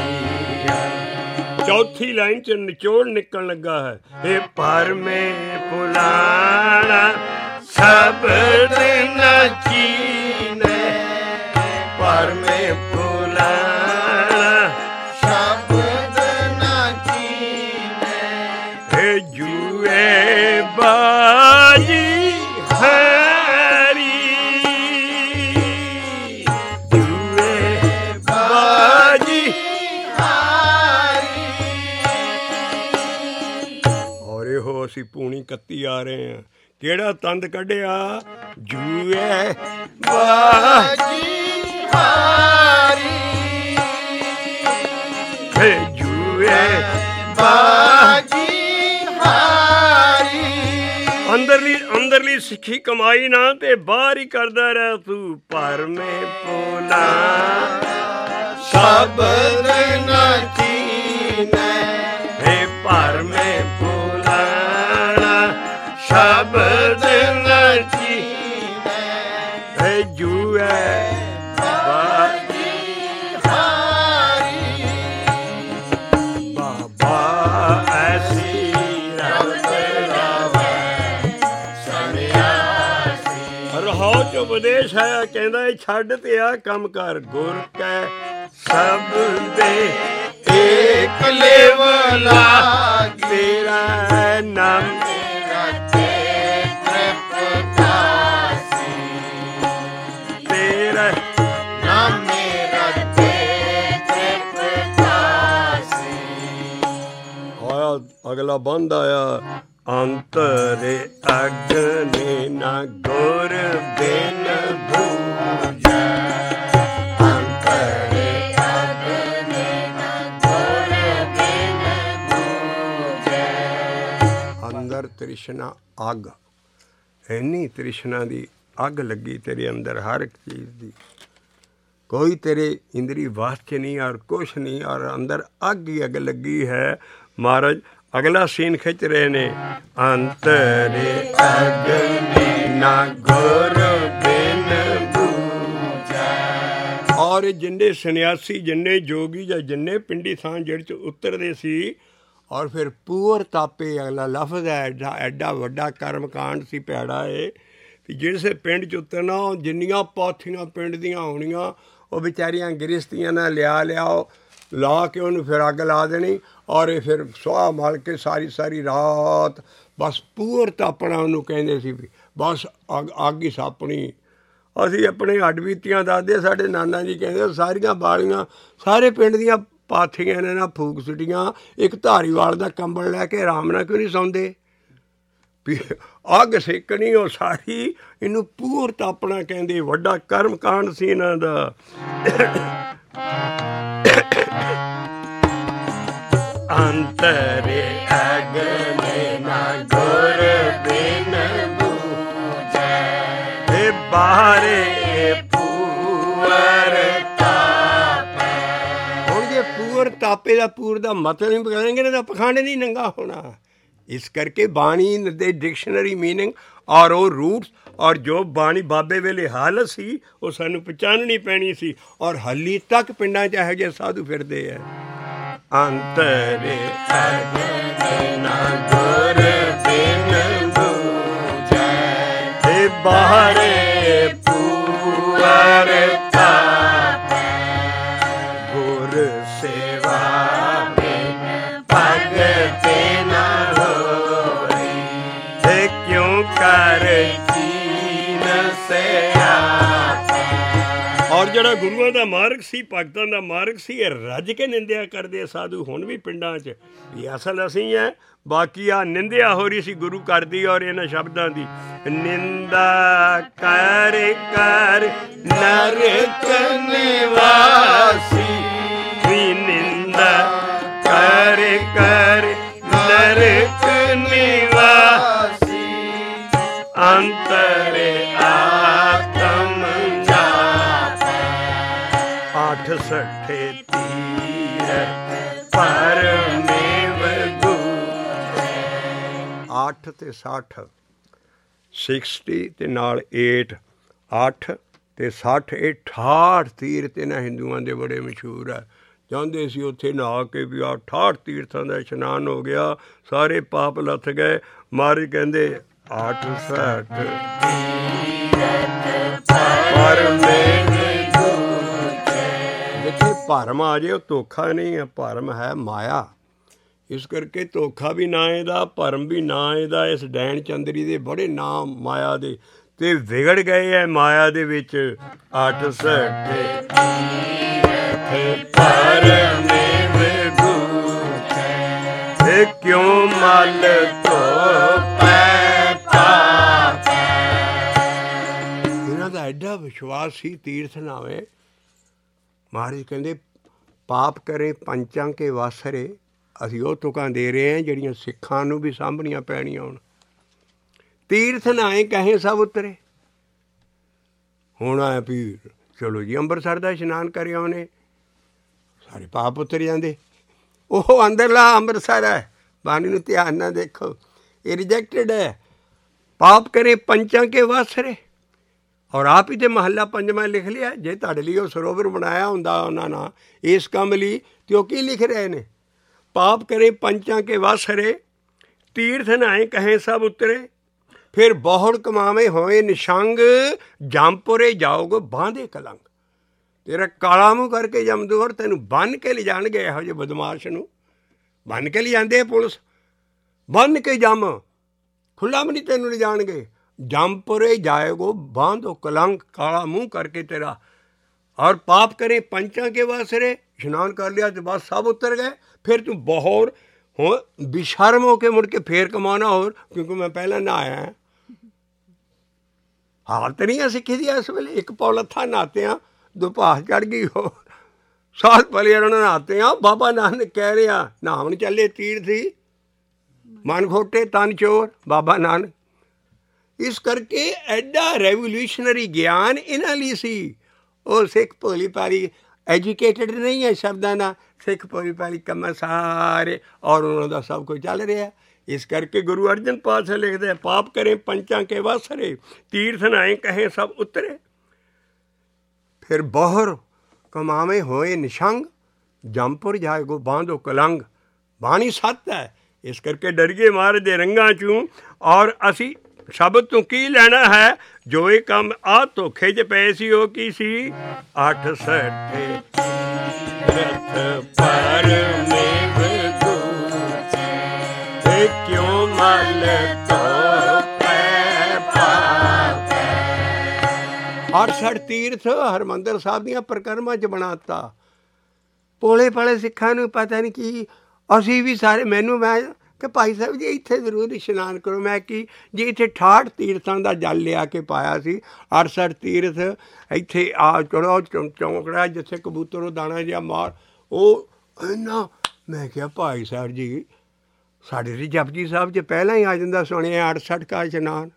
[SPEAKER 1] ਚੌਥੀ ਲਾਈਨ 'ਚ ਨਿਚੋੜ ਨਿਕਲਣ ਲੱਗਾ ਹੈ। ਇਹ ਪਰਮੇ ਪੁਲਾਣਾ ਸ਼ਬਦ ਨਚੀਨੇ, ਪਰਮੇ ਪੁਲਾਣਾ ਸ਼ਬਦ ਨਚੀਨੇ, ਇਹ ਜੂਏ ਬਾਜੀ ਹਰੀ, ਜੂਏ ਬਾਜੀ ਇਹੋ ਅਸੀਂ ਪੂਣੀ 31 ਆ ਰਹੇ ਹਾਂ। ਕਿਹੜਾ ਤੰਦ ਕੱਢਿਆ? ਜੂਏ ਬਾਜੀ ਹਾਰੀ, ਜੂਏ ਬਾਜੀ ਹਾਰੀ। ਅੰਦਰਲੀ ਸਿੱਖੀ ਕਮਾਈ ਨਾ ਤੇ ਬਾਹਰ ਹੀ ਕਰਦਾ ਰਹਿ ਤੂੰ। ਪਰਮੇ ਪੋਲਾ ਸ਼ਬਦ ਨਚੀਨੇ, ਹੇ ਪਰਮੇ ਸ਼ਬਦ ਨਚੀਨੇ, ਹੇ ਜੂਏ ਬਾਜੀ ਹਾਰੀ। ਬਾਬਾ ਐਸੀ ਰਤ ਲਾਵੇ ਸੰਨਿਆਸੀ। ਰਹਾਉ 'ਚ ਉਪਦੇਸ਼ ਆਇਆ, ਕਹਿੰਦਾ ਇਹ ਛੱਡ ਤੇ ਆ ਕੰਮ ਕਰ। ਗੁਰ ਕੈ ਸਭ ਦੇ ਏਕ ਲੇਵਲਾ, ਤੇਰਾ ਨਾਮ ਅਗਲਾ ਬੰਦ ਆਇਆ। ਅੰਤਰੇ ਅਗਨੇ ਨਾ ਗੁਰ ਬਿਨ ਬੂਝੈ, ਅੰਤਰੇ ਅਗਨੇ ਨਾ ਗੁਰ ਬਿਨ ਬੂਝੈ। ਅੰਦਰ ਤ੍ਰਿਸ਼ਨਾ ਅੱਗ, ਇੰਨੀ ਤ੍ਰਿਸ਼ਨਾ ਦੀ ਅੱਗ ਲੱਗੀ ਤੇਰੇ ਅੰਦਰ ਹਰ ਇੱਕ ਚੀਜ਼ ਦੀ। ਕੋਈ ਤੇਰੇ ਇੰਦਰੀ ਵਾਸ 'ਚ ਨਹੀਂ ਔਰ ਕੁਛ ਨਹੀਂ, ਔਰ ਅੰਦਰ ਅੱਗ ਹੀ ਅੱਗ ਲੱਗੀ ਹੈ। ਮਹਾਰਾਜ ਅਗਲਾ ਸੀਨ ਖਿੱਚ ਰਹੇ ਨੇ। ਅੰਤਰੇ ਅਗਨੀ ਨਾ ਗੁਰ ਬਿਨ ਬੂਝੈ। ਔਰ ਜਿੰਨੇ ਸੰਨਿਆਸੀ, ਜਿੰਨੇ ਜੋਗੀ ਜਾਂ ਜਿੰਨੇ ਪਿੰਡੀ ਥਾਂ ਜਿਹੜੇ 'ਚ ਉਤਰਦੇ ਸੀ, ਔਰ ਫਿਰ ਪੂਰ ਤਾਪੇ ਅਗਲਾ ਲਫ਼ਜ਼ ਹੈ, ਐਡਾ ਵੱਡਾ ਕਰਮਕਾਂਡ ਸੀ, ਭੈੜਾ ਏ ਵੀ ਜਿਹੜੇ ਪਿੰਡ 'ਚ ਉਤਰਨਾ ਉਹ ਜਿੰਨੀਆਂ ਪਾਥੀਆਂ ਪਿੰਡ ਦੀਆਂ ਹੋਣੀਆਂ ਉਹ ਵਿਚਾਰੀਆਂ ਗ੍ਰਿਸ਼ਤੀਆਂ ਨਾਲ ਲਿਆਓ ਲਾ ਕੇ ਉਹਨੂੰ ਫਿਰ ਅੱਗ ਲਾ ਦੇਣੀ ਔਰ ਇਹ ਫਿਰ ਸੁਆਹ ਮਲ ਕੇ ਸਾਰੀ ਰਾਤ ਬਸ ਪੂਰ ਤਾਪਣਾ ਉਹਨੂੰ ਕਹਿੰਦੇ ਸੀ ਵੀ ਬਸ ਅੱਗ ਹੀ ਸਾਪਣੀ। ਅਸੀਂ ਆਪਣੇ ਹੱਡ ਬੀਤੀਆਂ ਦੱਸਦੇ, ਸਾਡੇ ਨਾਨਾ ਜੀ ਕਹਿੰਦੇ ਸਾਰੀਆਂ ਬਾਲੀਆਂ ਸਾਰੇ ਪਿੰਡ ਦੀਆਂ ਪਾਥੀਆਂ ਨੇ ਨਾ ਫੂਕ ਸੁੱਟੀਆਂ, ਇੱਕ ਧਾਰੀਵਾਲ ਦਾ ਕੰਬਲ ਲੈ ਕੇ ਆਰਾਮ ਨਾਲ ਕਿਉਂ ਨਹੀਂ ਸੌਂਦੇ ਵੀ ਅੱਗ ਸੇਕਣੀ ਉਹ ਸਾਰੀ, ਇਹਨੂੰ ਪੂਰ ਤਾਪਣਾ ਕਹਿੰਦੇ। ਵੱਡਾ ਕਰਮ ਕਾਂਡ ਸੀ ਇਹਨਾਂ ਦਾ। ਅੰਤਰੇ ਅਗਨੇ ਨਾ ਗੁਰ ਬਿਨ ਬੂਝੈ ਬਾਹਰੇ ਪੂਰ ਤਾਪੈ। ਹੁਣ ਜੇ ਪੂਰ ਤਾਪੇ ਦਾ ਪੂਰ ਦਾ ਮਤਲਬ ਨਹੀਂ ਪਕਾਣਗੇ ਨਾ ਤਾਂ ਪਖੰਡ ਨਹੀਂ ਨੰਗਾ ਹੋਣਾ। ਇਸ ਕਰਕੇ ਬਾਣੀ ਦੇ ਡਿਕਸ਼ਨਰੀ ਮੀਨਿੰਗ ਔਰ ਉਹ ਰੂਟਸ ਔਰ ਜੋ ਬਾਣੀ ਬਾਬੇ ਵੇਲੇ ਹਾਲਤ ਸੀ ਉਹ ਸਾਨੂੰ ਪਛਾਣਨੀ ਪੈਣੀ ਸੀ। ਔਰ ਹਾਲੀ ਤੱਕ ਪਿੰਡਾਂ 'ਚ ਇਹੋ ਜਿਹੇ ਸਾਧੂ ਫਿਰਦੇ ਹੈ। ਅੰਤਰੇ ਅਗਨੇ ਨਾ ਗੁਰ ਬਿਨ ਬੂਝੈ ਬਾਹਰੇ ਪੂਰ ਤਾਪੈ। ਗੁਰ ਸੇਵਾ ਬਿਨ ਭਗਤ ਨਾ ਹੋਈ, ਤੇ ਕਿਉਂ ਕਰ ਕੀਨ ਸਿਆਪੈ। ਔਰ ਜਿਹੜਾ ਗੁਰੂਆਂ ਦਾ ਮਾਰਗ ਸੀ, ਭਗਤਾਂ ਦਾ ਮਾਰਗ ਸੀ, ਇਹ ਰੱਜ ਕੇ ਨਿੰਦਿਆ ਕਰਦੇ ਸਾਧੂ ਹੁਣ ਵੀ ਪਿੰਡਾਂ 'ਚ ਵੀ ਅਸਲ ਅਸੀਂ ਹੈ, ਬਾਕੀ ਆ ਨਿੰਦਿਆ ਹੋ ਰਹੀ ਸੀ ਗੁਰੂ ਘਰ ਦੀ ਔਰ ਇਹਨਾਂ ਸ਼ਬਦਾਂ ਦੀ। ਨਿੰਦਾ ਕਰ ਕਰ ਨਰਕ ਨਿਵਾਸੀ, ਵੀ ਨਿੰਦਾ ਕਰ ਕਰ ਨਰਕ ਨਿਵਾਸੀ, ਅੰਤਰੇ ਆਤਮ ਜਾਪੈ। 68 ਤੀਰਥ ਪਰਮੇਵ ਗੂਝੈ। 8 ਤੇ 60 60 ਤੇ ਨਾਲ 8 8 ਤੇ 60 ਇਹ 68 ਤੀਰਥ ਇਹਨਾਂ ਹਿੰਦੂਆਂ ਦੇ ਬੜੇ ਮਸ਼ਹੂਰ ਹੈ। ਚਾਹੁੰਦੇ ਸੀ ਉੱਥੇ ਨਹਾ ਕੇ ਵੀ 68 ਤੀਰਥਾਂ ਦਾ ਇਸ਼ਨਾਨ ਹੋ ਗਿਆ, ਸਾਰੇ ਪਾਪ ਲੱਥ ਗਏ। ਮਹਾਰਾਜ ਕਹਿੰਦੇ 8 60 ਤੀਰਥ ਪਰਮੇਵ ਗੂਝੈ। ਜਿੱਥੇ ਭਰਮ ਆ ਜੇ ਉਹ ਧੋਖਾ ਨਹੀਂ ਹੈ, ਭਰਮ ਹੈ ਮਾਇਆ। ਇਸ ਕਰਕੇ ਧੋਖਾ ਵੀ ਨਾ ਇਹਦਾ, ਭਰਮ ਵੀ ਨਾ ਇਹਦਾ। ਇਸ ਡੈਣ ਚੰਦਰੀ ਦੇ ਬੜੇ ਨਾਮ ਮਾਇਆ ਦੇ, ਤੇ ਵਿਗੜ ਗਏ ਹੈ ਮਾਇਆ ਦੇ ਵਿੱਚ। 8 60 ਤੀਰਥ ਪਰਮੇਵ ਗੂਝੈ, ਤੇ ਕਿਉਂ ਮਲ ਧੋਪੈ ਪਾਪੈ। ਇਹਨਾਂ ਦਾ ਐਡਾ ਵਿਸ਼ਵਾਸ ਸੀ ਤੀਰਥ ਨਾਵੇਂ। ਮਹਾਰਾਜ ਕਹਿੰਦੇ ਪਾਪ ਕਰੇ ਪੰਚਾਂ ਕੇ ਵਾਸਰੇ। ਅਸੀਂ ਉਹ ਤੁਕਾਂ ਦੇ ਰਹੇ ਹਾਂ ਜਿਹੜੀਆਂ ਸਿੱਖਾਂ ਨੂੰ ਵੀ ਸਾਂਭਣੀਆਂ ਪੈਣੀਆਂ ਹੁਣ। ਤੀਰਥ ਨਾਏ ਕਹੇ ਸਭ ਉਤਰੇ। ਹੁਣ ਆਇਆ ਵੀ ਚਲੋ ਜੀ ਅੰਮ੍ਰਿਤਸਰ ਦਾ ਇਸ਼ਨਾਨ ਕਰਿਆ ਉਹਨੇ, ਸਾਰੇ ਪਾਪ ਉਤਰ ਜਾਂਦੇ। ਉਹ ਅੰਦਰਲਾ ਅੰਮ੍ਰਿਤਸਰ ਹੈ, ਬਾਣੀ ਨੂੰ ਧਿਆਨ ਨਾਲ ਦੇਖੋ, ਇਹ ਰਿਜੈਕਟਡ ਹੈ। ਪਾਪ ਕਰੇ ਪੰਚਾਂ ਕੇ ਵਾਸਰੇ। ਔਰ ਆਪ ਹੀ ਤੇ ਮਹੱਲਾ 5ਵਾਂ ਲਿਖ ਲਿਆ। ਜੇ ਤੁਹਾਡੇ ਲਈ ਉਹ ਸਰੋਵਰ ਬਣਾਇਆ ਹੁੰਦਾ ਉਹਨਾਂ ਨਾਲ ਇਸ ਕੰਮ ਲਈ, ਤੇ ਉਹ ਕੀ ਲਿਖ ਰਹੇ ਨੇ? ਪਾਪ ਕਰੇ ਪੰਚਾਂ ਕੇ ਵਾਸਰੇ, ਤੀਰਥ ਨਾਏ ਕਹੇ ਸਭ ਉਤਰੇ, ਫਿਰ ਬਹੁੜ ਕਮਾਵੇ ਹੋਏ ਨਿਸ਼ੰਗ, ਜੰਮਪੁਰੇ ਜਾਓਗੇ ਬਾਂਧੇ ਕਲੰਗ। ਤੇਰਾ ਕਾਲਾ ਮੂੰਹ ਕਰਕੇ ਜਮਦੂਰ ਤੈਨੂੰ ਬੰਨ੍ਹ ਕੇ ਲਿਜਾਣਗੇ। ਇਹੋ ਜਿਹੇ ਬਦਮਾਸ਼ ਨੂੰ ਬੰਨ੍ਹ ਕੇ ਲਿਜਾਂਦੇ ਪੁਲਿਸ, ਬੰਨ੍ਹ ਕੇ ਜੰਮ, ਖੁੱਲ੍ਹਾ ਵੀ ਨਹੀਂ ਤੈਨੂੰ ਲਿਜਾਣਗੇ। ਜੰਮਪੁਰੇ ਜਾਏਗੋ ਬਾਂਧੋ ਕਲੰਕ, ਕਾਲਾ ਮੂੰਹ ਕਰਕੇ ਤੇਰਾ। ਔਰ ਪਾਪ ਕਰੇ ਪੰਚਾਂ ਕੇ ਵਾਸਰੇ, ਇਸ਼ਨਾਨ ਕਰ ਲਿਆ ਤੇ ਬਸ ਸਭ ਉਤਰ ਗਏ। ਫਿਰ ਤੂੰ ਬਹੁਤ ਹੋ ਬੇਸ਼ਰਮ ਹੋ ਕੇ ਮੁੜ ਕੇ ਫੇਰ ਕਮਾਉਣਾ ਹੋਰ, ਕਿਉਂਕਿ ਮੈਂ ਪਹਿਲਾਂ ਨਹਾਇਆ। ਹਾਲਤ ਨਹੀਂ ਆ ਸਿੱਖੀ ਦੀ ਇਸ ਵੇਲੇ। ਇੱਕ ਪੌਲੱਥਾ ਨਹਾਤੇ ਹਾਂ, ਦੁਪਾਸ ਚੜ੍ਹ ਗਈ ਹੋ, ਸਾਲ ਪਹਿਲੇ ਨਹਾਤੇ ਹਾਂ। ਬਾਬਾ ਨਾਨਕ ਕਹਿ ਰਿਹਾ ਨਹਾਉਣ ਚੱਲੇ ਤੀਰਥੀ, ਮਨ ਖੋਟੇ ਤਨ ਚੋਰ, ਬਾਬਾ ਨਾਨਕ। ਇਸ ਕਰਕੇ ਐਡਾ ਰੈਵੋਲਿਊਸ਼ਨਰੀ ਗਿਆਨ ਇਹਨਾਂ ਲਈ ਸੀ। ਉਹ ਸਿੱਖ ਭੋਲੀ ਭਾਲੀ ਐਜੂਕੇਟਡ ਨਹੀਂ ਹੈ ਸ਼ਬਦਾਂ ਦਾ, ਸਿੱਖ ਭੋਲੀ ਭਾਲੀ ਕੰਮਾਂ ਸਾਰੇ, ਔਰ ਉਹਨਾਂ ਦਾ ਸਭ ਕੁਝ ਚੱਲ ਰਿਹਾ। ਇਸ ਕਰਕੇ ਗੁਰੂ ਅਰਜਨ ਪਾਤਸ਼ਾਹ ਲਿਖਦੇ ਪਾਪ ਕਰੇ ਪੰਚਾਂ ਕੇ ਵਾਸਰੇ, ਤੀਰਥ ਨਾਏ ਕਹੇ ਸਭ ਉਤਰੇ, ਫਿਰ ਬਹੁਰ ਕਮਾਵੇਂ ਹੋਏ ਨਿਸ਼ੰਗ, ਜੰਮਪੁਰ ਜਾਏਗੋ ਬਾਂਧੋ ਕਲੰਗ। ਬਾਣੀ ਸੱਤ ਹੈ। ਇਸ ਕਰਕੇ ਡਰੀਏ ਮਹਾਰਾਜ ਦੇ ਰੰਗਾਂ 'ਚੋਂ। ਔਰ ਅਸੀਂ ਸ਼ਬਦ ਤੋਂ ਕੀ ਲੈਣਾ ਹੈ? ਜੋ ਇਹ ਕੰਮ ਆਹ ਧੋਖੇ 'ਚ ਪਏ ਸੀ ਉਹ ਕੀ ਸੀ? 68 ਰਥ ਪਰ ਮੇਂ ਬਦੂਚੇ ਕਿਉਂ ਮਲ ਤੋ ਪੈ ਪਾਵੈ। 68 ਤੀਰਥ ਹਰਿਮੰਦਰ ਸਾਹਿਬ ਦੀਆਂ ਪ੍ਰਕਰਮਾਂ 'ਚ ਬਣਾਤਾ। ਭੋਲੇ ਭਾਲੇ ਸਿੱਖਾਂ ਨੂੰ ਪਤਾ ਨਹੀਂ ਕੀ, ਅਸੀਂ ਵੀ ਸਾਰੇ ਮੈਂ ਕਿ ਭਾਈ ਸਾਹਿਬ ਜੀ ਇੱਥੇ ਜ਼ਰੂਰ ਇਸ਼ਨਾਨ ਕਰੋ। ਮੈਂ ਕੀ ਜੀ ਇੱਥੇ 68 ਤੀਰਥਾਂ ਦਾ ਜਲ ਲਿਆ ਕੇ ਪਾਇਆ ਸੀ। 68 ਤੀਰਥ ਇੱਥੇ ਆ ਚੜੋ ਚੌਂਕੜਾ ਜਿੱਥੇ ਕਬੂਤਰ ਉਹ ਦਾਣਾ ਜਿਹਾ ਮਾਰ ਉਹ ਇੰਨਾ। ਮੈਂ ਕਿਹਾ ਭਾਈ ਸਾਹਿਬ ਜੀ ਸਾਡੇ ਤੇ ਜਪਜੀ ਸਾਹਿਬ 'ਚ ਪਹਿਲਾਂ ਹੀ ਆ ਜਾਂਦਾ ਸੁਣਿਆ 68 ਕਾ ਇਸ਼ਨਾਨ।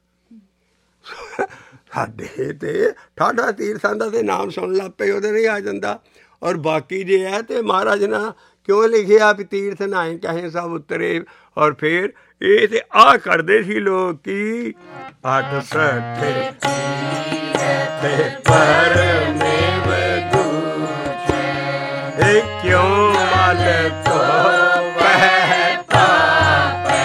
[SPEAKER 1] ਸਾਡੇ ਤੇ 68 ਤੀਰਥਾਂ ਦਾ ਤੇ ਨਾਮ ਸੁਣ ਲੱਗ ਪਏ ਉਹਦੇ ਨਹੀਂ ਆ ਜਾਂਦਾ। ਔਰ ਬਾਕੀ ਜੇ ਹੈ ਤੇ ਮਹਾਰਾਜ ਨੇ ਕਿਉਂ ਲਿਖਿਆ ਵੀ ਤੀਰਥ ਨਹਾਏ ਕਹੇ ਸਭ ਉਤਰੇ। ਔਰ ਫਿਰ ਇਹ ਤੇ ਆਹ ਕਰਦੇ ਸੀ ਲੋਕ ਕੀ 68 ਪਰ ਮੇਂ ਬਦੂਚੇ ਕਿਉਂ ਮਲ ਤੋ ਪੈ ਪਾਵੈ।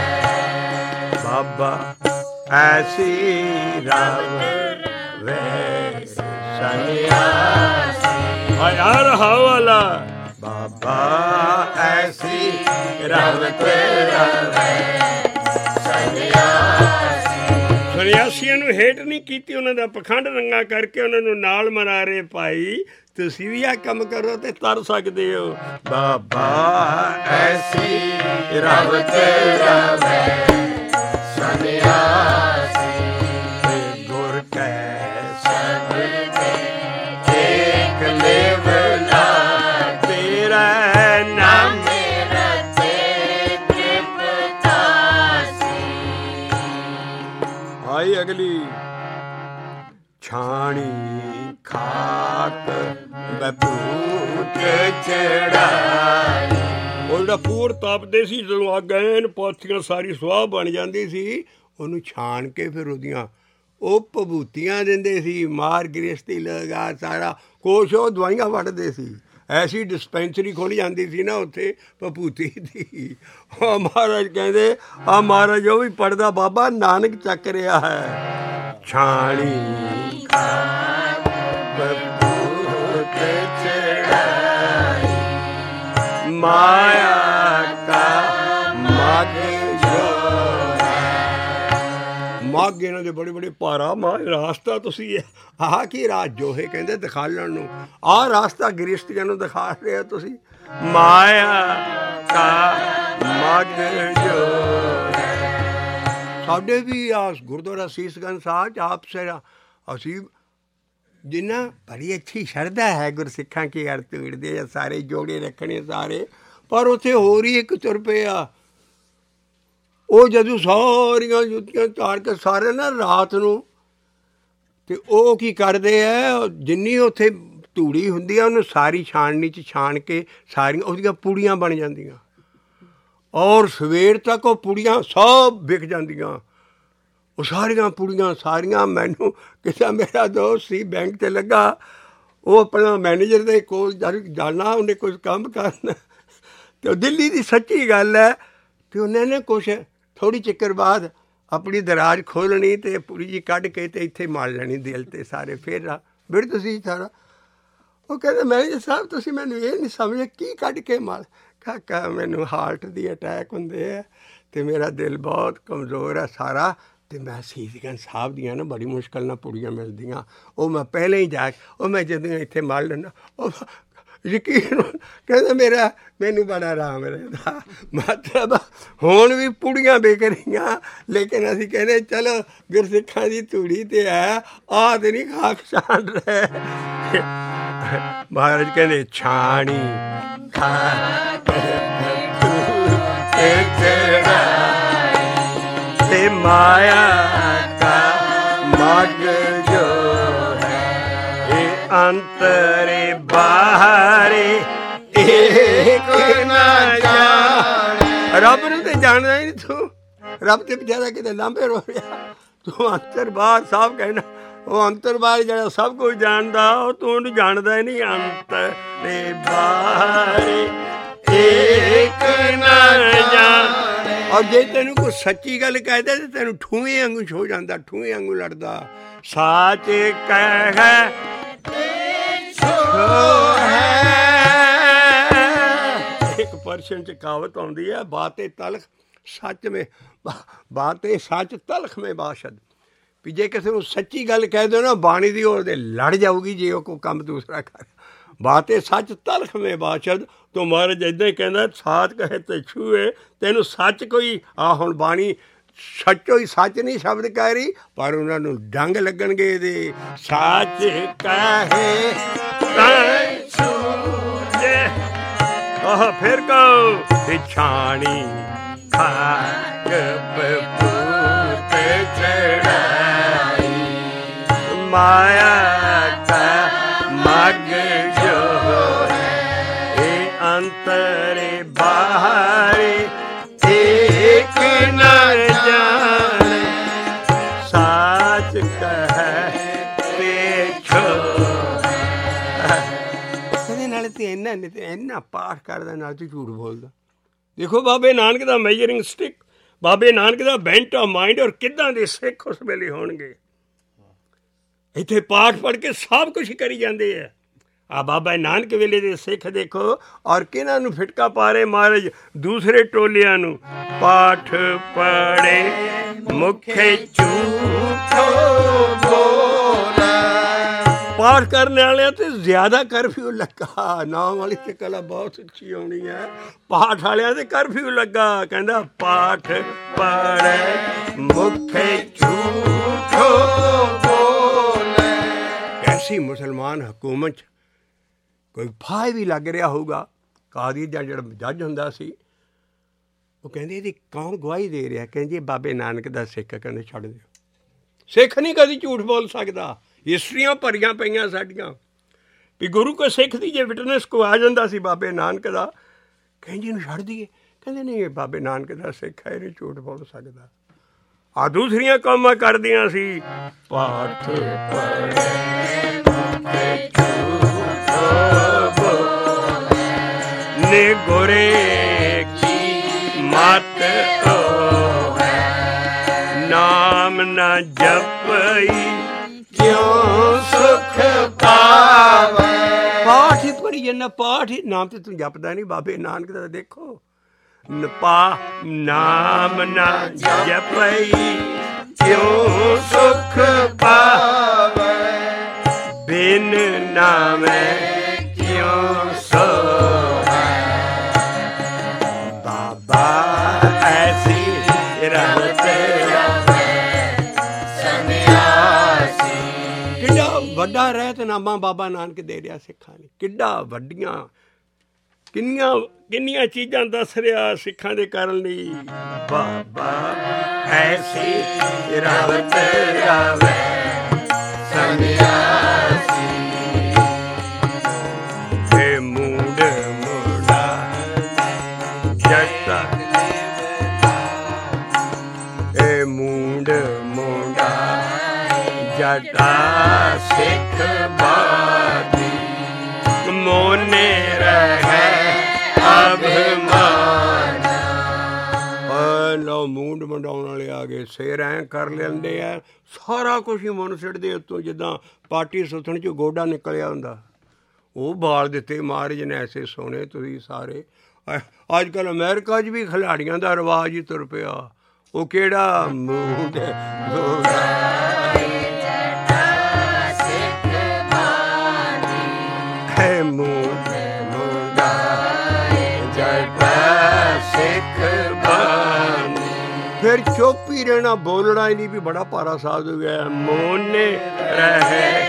[SPEAKER 1] ਬਾਬਾ ਐਸੀ ਰਵ ਵੇ ਸੰਨਿਆਸੀ ਯਾਰ ਹਵਾਲਾ। ਬਾਬਾ ਐਸੀ ਰਵ ਸੰਨਿਆਸੀਆਂ ਨੂੰ ਹੇਠ ਨਹੀਂ ਕੀਤੀ, ਉਹਨਾਂ ਦਾ ਪਖੰਡ ਰੰਗਾ ਕਰਕੇ ਉਹਨਾਂ ਨੂੰ ਨਾਲ ਮਨਾਰੇ ਪਾਈ। ਤੁਸੀਂ ਵੀ ਆਹ ਕੰਮ ਕਰੋ ਤੇ ਤਰ ਸਕਦੇ ਹੋ। ਬਾਬਾ ਐਸੀ ਰਵ ਸੰਨਿਆਸੀ ਗੁਰ ਕੈ ਸਬਦ ਏਕ ਲੇਵਲਾ ਤੇਰਾ ਨਾਮ ਆਈ। ਅਗਲੀ ਛਾਣੀ ਖਾਕ ਬਪੂਟ ਚੜਾਈ। ਉਹ ਜਿਹੜਾ ਪੂਰ ਤਪਦੇ ਸੀ ਜਦੋਂ ਅੱਗ ਐਨ ਪਾਥੀਆਂ ਸਾਰੀ ਸੁਆਹ ਬਣ ਜਾਂਦੀ ਸੀ, ਉਹਨੂੰ ਛਾਣ ਕੇ ਫਿਰ ਉਹਦੀਆਂ ਉਹ ਭਭੂਤੀਆਂ ਦਿੰਦੇ ਸੀ। ਮਾਰ ਗ੍ਰਸਤੀ ਲਗਾ ਸਾਰਾ ਕੁਛ ਉਹ ਦਵਾਈਆਂ ਵੱਢਦੇ ਸੀ। ਐਸੀ ਡਿਸਪੈਂਸਰੀ ਖੁੱਲ੍ਹ ਜਾਂਦੀ ਸੀ ਨਾ ਉੱਥੇ ਭਭੂਤੀ ਦੀ। ਉਹ ਮਹਾਰਾਜ ਕਹਿੰਦੇ ਆ ਮਹਾਰਾਜ ਉਹ ਵੀ ਪੜ੍ਹਦਾ ਬਾਬਾ ਨਾਨਕ ਚੱਕ ਰਿਹਾ ਹੈ। ਛਾਣੀ ਬਪੂਤ ਚੜਾਈ ਮਾਇਆ ਕਾ ਮਗ ਮੱਗ ਇਹਨਾਂ ਦੇ ਬੜੇ ਬੜੇ ਭਾਰਾ ਮਾਂ ਰਾਸਤਾ ਤੁਸੀਂ ਆਹ ਕੀ ਰਾਜ ਜੋਹੇ ਕਹਿੰਦੇ ਦਿਖਾਲਣ ਨੂੰ। ਆਹ ਰਾਸਤਾ ਗ੍ਰਸਤੀਆਂ ਨੂੰ ਦਿਖਾ ਰਹੇ ਹੋ ਤੁਸੀਂ। ਮਾਇਆ ਕਾ ਮਗ ਜੋ ਸਾਡੇ ਵੀ ਆ ਗੁਰਦੁਆਰਾ ਸੀਸਗੰਜ ਸਾਹਿਬ ਆਪ ਸੇਰਾ ਅਸੀਂ ਜਿੰਨਾ ਬੜੀ ਅੱਛੀ ਸ਼ਰਧਾ ਹੈ ਗੁਰਸਿੱਖਾਂ ਕੀ ਅਰਥ ਵਿੜਦੇ ਆ ਸਾਰੇ ਜੋੜੇ ਰੱਖਣੇ ਸਾਰੇ। ਪਰ ਉੱਥੇ ਹੋਰ ਹੀ ਇੱਕ ਤੁਰ ਪਿਆ। ਉਹ ਜਦੋਂ ਸਾਰੀਆਂ ਜੁੱਤੀਆਂ ਤਾਰ ਕੇ ਸਾਰੇ ਨਾ ਰਾਤ ਨੂੰ ਅਤੇ ਉਹ ਕੀ ਕਰਦੇ ਹੈ ਜਿੰਨੀ ਉੱਥੇ ਧੂੜੀ ਹੁੰਦੀ ਆ ਉਹਨੂੰ ਸਾਰੀ ਛਾਣਨੀ 'ਚ ਛਾਣ ਕੇ ਸਾਰੀਆਂ ਉਹਦੀਆਂ ਪੂੜੀਆਂ ਬਣ ਜਾਂਦੀਆਂ। ਔਰ ਸਵੇਰ ਤੱਕ ਉਹ ਪੂੜੀਆਂ ਸਭ ਵਿਕ ਜਾਂਦੀਆਂ। ਉਹ ਸਾਰੀਆਂ ਪੂੜੀਆਂ ਸਾਰੀਆਂ ਮੈਨੂੰ ਕਿਸੇ ਮੇਰਾ ਦੋਸਤ ਸੀ ਬੈਂਕ 'ਤੇ ਲੱਗਾ, ਉਹ ਆਪਣਾ ਮੈਨੇਜਰ ਦੇ ਕੋਲ ਜਾਣਾ ਉਹਨੇ ਕੁਛ ਕੰਮ ਕਰਨਾ ਅਤੇ ਉਹ ਦਿੱਲੀ ਦੀ ਸੱਚੀ ਗੱਲ ਹੈ। ਅਤੇ ਉਹਨੇ ਨਾ ਕੁਛ ਥੋੜ੍ਹੀ ਚਿੱਕਰ ਬਾਅਦ ਆਪਣੀ ਦਰਾਜ ਖੋਲ੍ਹਣੀ ਅਤੇ ਪੂਰੀ ਜੀ ਕੱਢ ਕੇ ਅਤੇ ਇੱਥੇ ਮਾਰ ਲੈਣੀ ਦਿਲ 'ਤੇ ਸਾਰੇ ਫਿਰ ਬਿੜ ਤੁਸੀਂ ਸਾਰਾ। ਉਹ ਕਹਿੰਦੇ ਮੈਨੇਜਰ ਸਾਹਿਬ ਤੁਸੀਂ ਮੈਨੂੰ ਇਹ ਨਹੀਂ ਸਮਝੇ ਕੀ ਕੱਢ ਕੇ ਮਾਰ। ਕਾਕਾ ਮੈਨੂੰ ਹਾਰਟ ਦੀ ਅਟੈਕ ਹੁੰਦੇ ਹੈ ਅਤੇ ਮੇਰਾ ਦਿਲ ਬਹੁਤ ਕਮਜ਼ੋਰ ਹੈ ਸਾਰਾ। ਅਤੇ ਮੈਂ ਸੀਸਗੰਜ ਸਾਹਿਬ ਦੀਆਂ ਨਾ ਬੜੀ ਮੁਸ਼ਕਿਲ ਨਾਲ ਪੂੜੀਆਂ ਮਿਲਦੀਆਂ। ਉਹ ਮੈਂ ਪਹਿਲਾਂ ਹੀ ਜਾ ਕੇ ਉਹ ਮੈਂ ਜਦੋਂ ਇੱਥੇ ਮੜ ਲੈਂਦਾ ਉਹ ਯਕੀਨ ਕਹਿੰਦਾ ਮੈਨੂੰ ਬੜਾ ਆਰਾਮ ਰਹਿੰਦਾ। ਮਤਲਬ ਹੁਣ ਵੀ ਪੂੜੀਆਂ ਵਿਕ ਰਹੀਆਂ ਲੇਕਿਨ ਅਸੀਂ ਕਹਿੰਦੇ ਚਲੋ ਗੁਰਸਿੱਖਾਂ ਦੀ ਧੂੜੀ 'ਤੇ ਹੈ ਆਹ ਤਾਂ ਨਹੀਂ ਖਾਕ ਛਾਣ ਰਹੇ। ਮਹਾਰਾਜ ਕਹਿੰਦੇ ਛਾਣੀ ਤੇ ਮਾਇਆ ਕਾ ਮਗ ਜੋ ਹੈ ਇਹ ਅੰਤਰੇ ਬਾਹਰੇ ਇੱਕ ਨਾ ਜਾਣੇ। ਰੱਬ ਨੂੰ ਤੇ ਜਾਣਦਾ ਹੀ ਨਹੀਂ ਤੂੰ। ਰੱਬ ਤੇ ਵਿਚਾਰਾ ਕਿਤੇ ਲਾਂਭੇ ਰੋ ਰਿਹਾ। ਤੂੰ ਅੰਤਰ ਬਾਹਰ ਸਭ ਕਹਿਣਾ ਉਹ ਅੰਤਰ ਬਾਹਰ ਜਿਹੜਾ ਸਭ ਕੁਝ ਜਾਣਦਾ ਉਹ ਤੂੰ ਉਹਨੂੰ ਜਾਣਦਾ ਹੀ ਨਹੀਂ। ਅੰਤਰੇ ਬਾਹਰੇ ਇੱਕ ਔਰ ਜੇ ਤੈਨੂੰ ਕੋਈ ਸੱਚੀ ਗੱਲ ਕਹਿਦਾ ਤੇ ਤੈਨੂੰ ਠੂਏ ਵਾਂਗੂ ਹੋ ਜਾਂਦਾ, ਠੂਏ ਵਾਂਗੂ ਲੜਦਾ। ਸਾਚ ਕਹਿ ਇੱਕ ਪਰਸ਼ੀਅਨ ਚ ਕਹਾਵਤ ਆਉਂਦੀ ਹੈ, ਬਾਤੇ ਤਲਖ ਸੱਚ ਮੇ ਬਾਤੇ ਸੱਚ ਤਲਖ ਮੇ ਬਾਸ਼ਦ। ਵੀ ਜੇ ਕਿਸੇ ਨੂੰ ਸੱਚੀ ਗੱਲ ਕਹਿ ਦਿਓ ਨਾ ਬਾਣੀ ਦੀ, ਉਹਦੇ ਲੜ ਜਾਊਗੀ ਜੇ ਉਹ ਕੋਈ ਕੰਮ ਦੂਸਰਾ ਕਰ। ਬਾਤੇ ਸੱਚ ਤਲਖ ਮੇ ਬਾਸ਼ਦ। ਤੂੰ ਮਹਾਰਾਜ ਇੱਦਾਂ ਹੀ ਕਹਿੰਦਾ, ਸਾਚ ਕਹੇ ਤੇ ਛੂਏ। ਤੈਨੂੰ ਸੱਚ ਕੋਈ ਹੁਣ ਬਾਣੀ ਸੱਚੋ ਹੀ ਸੱਚ ਨਹੀਂ ਸ਼ਬਦ ਕਹਿ ਰਹੀ, ਪਰ ਉਹਨਾਂ ਨੂੰ ਡੰਗ ਲੱਗਣਗੇ ਇਹਦੇ। ਸੱਚ ਕਹੇ ਫਿਰ ਕਹੋ ਪਿਛਾਣੀ ਖਾਕ ਬਪੂਤ ਚੜਾਈ, ਮਾਇਆ ਕਾ ਮਗ ਜੋ ਹੈ ਅੰਤਰੇ ਬਾਹਰੇ ਇੱਕ ਨਾ ਜਾਣੇ। ਸਾਚ ਕਹਿ ਤੇ ਇਹਦੇ ਨਾਲ ਤੇ ਇੰਨਾ ਪਾਠ ਕਰਦਾ, ਨਾਲ ਤੂੰ ਝੂਠ ਬੋਲਦਾ। ਦੇਖੋ ਬਾਬੇ ਨਾਨਕ ਦਾ ਮੈਜਰਿੰਗ ਸਟਿਕ, ਬਾਬੇ ਨਾਨਕ ਦਾ ਬੈਂਟ ਆਫ ਮਾਈਂਡ, ਔਰ ਕਿੱਦਾਂ ਦੇ ਸਿੱਖ ਉਸ ਵੇਲੇ ਹੋਣਗੇ। ਇੱਥੇ ਪਾਠ ਪੜ੍ਹ ਕੇ ਸਭ ਕੁਛ ਕਰੀ ਜਾਂਦੇ ਆ। ਆ ਬਾਬਾ ਨਾਨਕ ਵੇਲੇ ਦੇ ਸਿੱਖ ਦੇਖੋ, ਔਰ ਕਿਹਨਾਂ ਨੂੰ ਫਿਟਕਾ ਪਾ ਰਹੇ ਮਹਾਰਾਜ, ਦੂਸਰੇ ਟੋਲਿਆਂ ਨੂੰ। ਪਾਠ ਪੜ੍ਹੇ ਮੁਖੇ ਝੂਠੋ ਬੋਲੇ। ਪਾਠ ਕਰਨ ਵਾਲਿਆਂ ਤੇ ਜ਼ਿਆਦਾ ਕਰਫਿਊ ਲੱਗਾ। ਨਾਮ ਵਾਲੀ ਤੇ ਕਲਾ ਬਹੁਤ ਅੱਛੀ ਆਉਣੀ ਹੈ, ਪਾਠ ਵਾਲਿਆਂ ਤੇ ਕਰਫਿਊ ਲੱਗਾ। ਕਹਿੰਦਾ ਪਾਠ ਪੜ੍ਹੇ ਮੁਖੇ ਝੂਠੋ ਬੋਲੇ। ਐਸੀ ਮੁਸਲਮਾਨ ਹਕੂਮਤ 'ਚ ਕੋਈ ਫਾਇ ਵੀ ਲੱਗ ਰਿਹਾ ਹੋਊਗਾ। ਕਾਦੀ ਜਾਂ ਜਿਹੜਾ ਜੱਜ ਹੁੰਦਾ ਸੀ, ਉਹ ਕਹਿੰਦੇ ਇਹਦੀ ਕੌਣ ਗਵਾਹੀ ਦੇ ਰਿਹਾ? ਕਹਿੰਦੇ ਬਾਬੇ ਨਾਨਕ ਦਾ ਸਿੱਖ। ਕਹਿੰਦੇ ਛੱਡ ਦਿਓ, ਸਿੱਖ ਨਹੀਂ ਕਦੀ ਝੂਠ ਬੋਲ ਸਕਦਾ। ਹਿਸਟਰੀਆਂ ਭਰੀਆਂ ਪਈਆਂ ਸਾਡੀਆਂ ਵੀ ਗੁਰੂ ਕੋ ਸਿੱਖ ਦੀ ਜੇ ਵਿਟਨੈਸ ਕੋ ਆ ਜਾਂਦਾ ਸੀ ਬਾਬੇ ਨਾਨਕ ਦਾ, ਕਹਿੰਦੇ ਇਹਨੂੰ ਛੱਡ ਦਈਏ। ਕਹਿੰਦੇ ਨਹੀਂ, ਇਹ ਬਾਬੇ ਨਾਨਕ ਦਾ ਸਿੱਖ ਹੈ, ਇਹ ਨਹੀਂ ਝੂਠ ਬੋਲ ਸਕਦਾ। ਆ ਦੂਸਰੀਆਂ ਕੰਮਾਂ ਕਰਦੀਆਂ ਸੀ। ਪਾਠ ਪੜ੍ਹੇ ਨੇ ਗੋਰੇ ਕੀ ਮਤ ਹੋਵੇ, ਨਾਮ ਨਾ ਜਪਈ ਕਿਉਂ ਸੁਖ ਪਾਵੇ। ਪਾਠ ਹੀ ਪੜ੍ਹੀ ਜਾਂਦਾ, ਪਾਠ ਹੀ। ਨਾਮ ਤੇ ਤੂੰ ਜਪਦਾ ਨਹੀਂ ਬਾਬੇ ਨਾਨਕ ਦਾ। ਦੇਖੋ ਨਾਮ ਨਾ ਜਪਈ ਕਿਉਂ ਸੁਖ ਪਾਵੇ, ਬਿਨ ਨਾਮੈ ਕਿਉਂ ਸੋਵੇ। ਬਾਬਾ ਐਸੀ ਰਹਿਮਤ ਸੰਨਿਆਸੀ। ਕਿੱਡਾ ਵੱਡਾ ਰਹਿਤਨਾਮਾ ਬਾਬਾ ਨਾਨਕ ਦੇ ਰਿਹਾ ਸਿੱਖਾਂ ਨੇ। ਕਿੱਡਾ ਵੱਡੀਆਂ ਕਿੰਨੀਆਂ ਚੀਜ਼ਾਂ ਦੱਸ ਰਿਹਾ ਸਿੱਖਾਂ ਦੇ ਕਰਨ ਲਈ। ਬਾਬਾ ਐਸੀ ਰਹਿਮਤ ਰਾਵੇ ਸੰਨਿਆਸੀ। ਇਹ ਮੂਡ ਮੁੰਡਾ ਜੱਟਾ, ਇਹ ਮੂਡ ਮੁੰਡਾ ਜੱਟਾ ਸਿੱਖ ਬਾਦੀ, ਮੋਨੇ ਰਹੇ ਅਭਿਮਾਨ। ਲਓ ਮੂੰਡ ਮੰਡਾਉਣ ਵਾਲੇ ਆ ਗਏ, ਸਿਰ ਐਂ ਕਰ ਲੈਂਦੇ ਆ, ਸਾਰਾ ਕੁਛ ਹੀ ਮੁੰਨ ਸਿੱਟਦੇ ਉੱਤੋਂ, ਜਿੱਦਾਂ ਪਾਰਟੀ ਸੁੱਥਣ 'ਚੋਂ ਗੋਡਾ ਨਿਕਲਿਆ ਹੁੰਦਾ। ਉਹ ਬਾਲ ਦਿੱਤੇ ਮਹਾਰਾਜ ਨੇ ਐਸੇ ਸੋਹਣੇ। ਤੁਸੀਂ ਸਾਰੇ ਅੱਜ ਕੱਲ੍ਹ ਅਮਰੀਕਾ 'ਚ ਵੀ ਖਿਲਾੜੀਆਂ ਦਾ ਰਿਵਾਜ ਹੀ ਤੁਰ ਪਿਆ। ਉਹ ਕਿਹੜਾ ਮੂੰਡ ਫਿਰ ਚੁੱਪ ਹੀ ਰਹਿਣਾ, ਬੋਲਣਾ ਹੀ ਨਹੀਂ ਵੀ ਬੜਾ ਭਾਰਾ ਸਾਧ ਹੋ ਗਿਆ। ਮੋਨੇ ਰਹੇ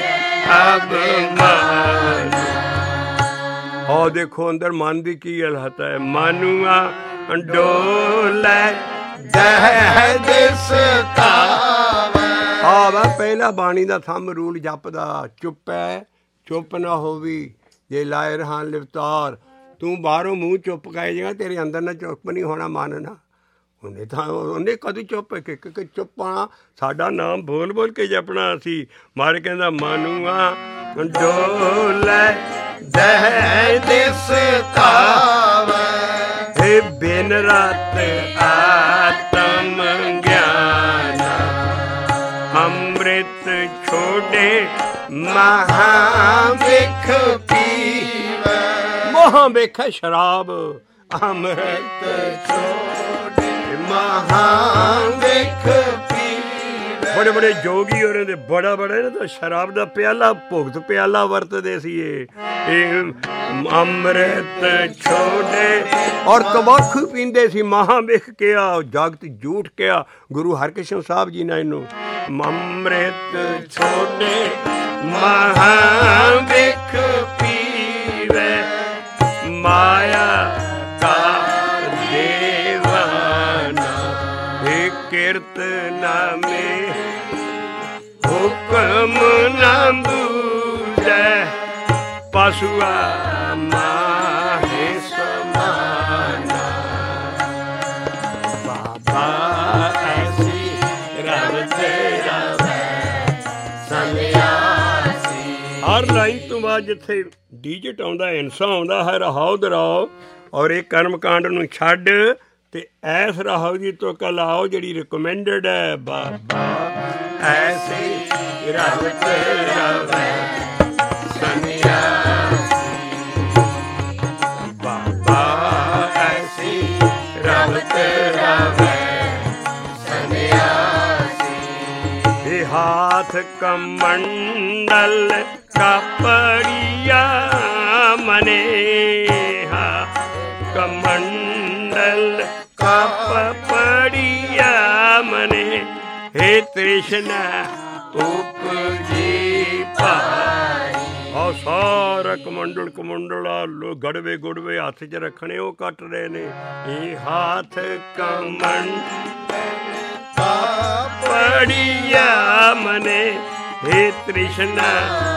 [SPEAKER 1] ਅਭਿਮਾਨ। ਆਹ ਦੇਖੋ ਅੰਦਰ ਮਨ ਦੀ ਕੀ ਹਾਲਤ ਹੈ। ਮਾਨੂਆ ਡੋਲੇ ਦਹਿ ਦਿਸਤਾ। ਆ ਵਾ ਪਹਿਲਾ ਬਾਣੀ ਦਾ ਥੰਮ ਰੂਲ ਜਪਦਾ। ਚੁੱਪ ਹੈ, ਚੁੱਪ ਨਾ ਹੋਵੀ ਜੇ ਲਾਏ ਰਹਾਨ ਲਿਵਤਾਰ। ਤੂੰ ਬਾਹਰੋਂ ਮੂੰਹ ਚੁੱਪ ਕਹਿ ਜਾਏਗਾ, ਤੇਰੇ ਅੰਦਰ ਨਾ ਚੁੱਪ ਨਹੀਂ ਹੋਣਾ ਮਨ ਨਾ। ਉਹਨੇ ਕਦੀ ਚੁੱਪ ਕਿ ਚੁੱਪ ਆਣਾ। ਸਾਡਾ ਨਾਮ ਬੋਲ ਬੋਲ ਕੇ ਜਪਣਾ ਅਸੀਂ। ਮਾਰੇ ਕਹਿੰਦਾ ਮਾਨੂਆ ਡੋਲੇ ਦਹਿ ਦਿਸਤਾ, ਬਿਨ ਰਾਤ ਆ ਮਹਾਂ ਵੇਖ ਪੀਵੈ। ਮਹਾਂ ਵੇਖੈ ਸ਼ਰਾਬ ਅੰਮ੍ਰਿਤ ਛੋੜੇ ਮਹਾਂ ਵੇਖ ਪੀਵੈ। ਬੜੇ ਬੜੇ ਜੋਗੀ ਉਹਨਾਂ ਦੇ ਬੜਾ ਨੇ ਤਾਂ ਸ਼ਰਾਬ ਦਾ ਪਿਆਲਾ ਭੁਗਤ ਪਿਆਲਾ ਵਰਤਦੇ ਸੀ ਇਹ ਅੰਮ੍ਰਿਤ ਛੋੜੇ ਔਰ ਤਬਾਖੂ ਪੀਂਦੇ ਸੀ। ਮਹਾਂ ਵੇਖ ਕਿਹਾ ਜਗਤ ਝੂਠ ਕਿਹਾ। ਗੁਰੂ ਹਰਕ੍ਰਿਸ਼ਨ ਸਾਹਿਬ ਜੀ ਨੇ ਇਹਨੂੰ ਅੰਮ੍ਰਿਤ ਛੋੜੇ ਮਹਾਂ ਵੇਖ ਪੀਵੈ। ਮਾਇਆ ਕਾ ਦੇਵਾਨਾ ਏ ਕਿਰਤ ਨਾਮੇ ਹੁਕਮ ਨਾ ਬੂਝੈ। ਪਸੂਆ ਮਾਹੇ ਸਮਾਨਾ ਬਾਬਾ ਐਸੀ ਰਬ ਤੇਰਾ ਸੰਨਿਆਸੀ। ਹਰ ਲਾਈਨ ਤੋਂ ਬਾਅਦ ਜਿੱਥੇ ਡੀਜਿਟ ਆਉਂਦਾ ਹਿੰਸਾ ਆਉਂਦਾ ਹੈ ਰਹਾਓ ਦਰਾਓ ਔਰ ਇਹ ਕਰਮ ਕਾਂਡ ਨੂੰ ਛੱਡ ਤੇ ਐਸ ਰਹਾਓ ਜੀ ਤੋਂ ਕਲਾਓ ਜਿਹੜੀ ਰਿਕਮੈਂਡਡ ਹੈ। ਬਾਬਾ ਐਸੀ ਰਬ ਤੇਰਾ ਸੰਨਿਆਸੀ ਬਾਬਾ ਐਸੀ ਰਬ ਤੇਰਾ ਸੰਨਿਆਸੀ। ਇਹ ਹਾਥ ਕਮੰਡਲ ਕਪੜੀਆ ਮਨੇਹਾ ਕਮੰਡਲ ਕਪੜੀਆ ਮਨੇ। ਹੇ ਤ੍ਰਿਸ਼ਨਾ ਉਪਜੀ ਪਾਈ। ਆਹ ਸਾਰਾ ਕਮੰਡਲਾ ਗੜਵੇ ਗੁੜਵੇ ਹੱਥ 'ਚ ਰੱਖਣੇ ਉਹ ਕੱਟ ਰਹੇ ਨੇ। ਇਹ ਹਾਥ ਕਮੰਡਲ ਕਪੜੀਆ ਮਨੇ। ਹੇ ਤ੍ਰਿਸ਼ਨਾ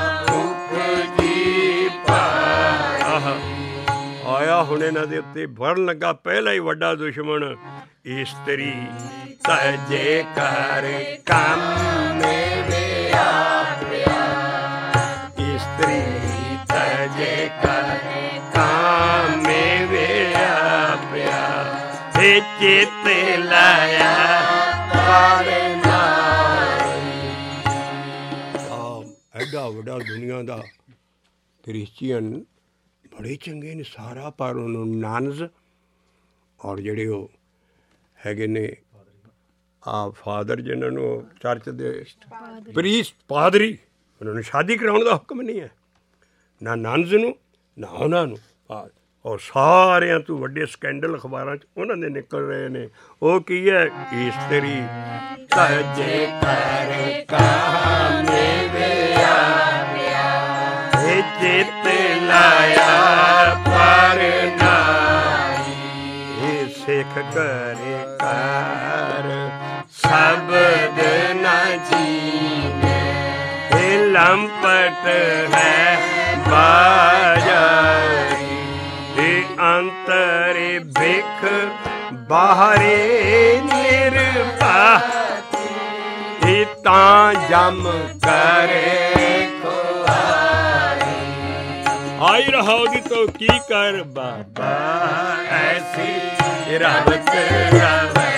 [SPEAKER 1] ਉਪਜੀ ਪਾਈ। ਆਇਆ ਹੁਣ ਇਹਨਾਂ ਦੇ ਉੱਤੇ ਵਰਨ ਲੱਗਾ ਪਹਿਲਾ ਹੀ ਵੱਡਾ ਦੁਸ਼ਮਣ ਇਸਤਰੀ ਤਜੇ ਕਰ ਕੰਮ ਮੇਰਿਆ ਪਿਆ। ਇਸਤਰੀ ਤਜੇ ਕਰ ਕੰਮ ਮੇਰਿਆ ਪਿਆ। ਇਹ ਚੇਤੇ ਲਾਇਆ ਪਰ ਐਡਾ ਵੱਡਾ ਦੁਨੀਆ ਦਾ ਕ੍ਰਿਸਚੀਅਨ ਬੜੇ ਚੰਗੇ ਨੇ ਸਾਰਾ ਪਰ ਉਹਨੂੰ ਨਾਨਜ਼ ਔਰ ਜਿਹੜੇ ਉਹ ਹੈਗੇ ਨੇ ਫਾਦਰ ਜਿਹਨਾਂ ਨੂੰ ਚਰਚ ਦੇ ਪ੍ਰੀਸਟ ਪਾਦਰੀ ਉਹਨਾਂ ਨੂੰ ਸ਼ਾਦੀ ਕਰਾਉਣ ਦਾ ਹੁਕਮ ਨਹੀਂ ਹੈ ਨਾ ਨਾਨਜ਼ ਨੂੰ ਨਾ ਉਹਨਾਂ ਨੂੰ। ਔਰ ਸਾਰਿਆਂ ਤੋਂ ਵੱਡੇ ਸਕੈਂਡਲ ਅਖਬਾਰਾਂ 'ਚ ਉਹਨਾਂ ਦੇ ਨਿਕਲ ਰਹੇ ਨੇ। ਉਹ ਕੀ ਹੈ ਇਸਤਰੀ ਤਜੇ ਕਰ ਕਾਮੇ ਵਿਆ ਇਹ ਚੇਤੇ ਲਾਇਆ ਪਰ ਨਾਈ। ਇਹ ਸਿੱਖ ਕਰੇ ਕਰ ਸ਼ਬਦ ਨਾ ਜੀਵੇ। ਇਹ ਲੰਪਟ ਹੈ ਬਾਜਾਰੀ। ਇਹ ਅੰਤਰੇ ਬਿਖ ਬਾਹਰੇ ਨਿਰਭਾ। ਇਹ ਤਾਂ ਜਮ ਕਰੇ ਆਈ ਰਹਾਉਗੀ ਤੋ ਕੀ ਕਰ। ਬਾਬਾ ਐਸੀ ਰਬ ਤੇਰਾ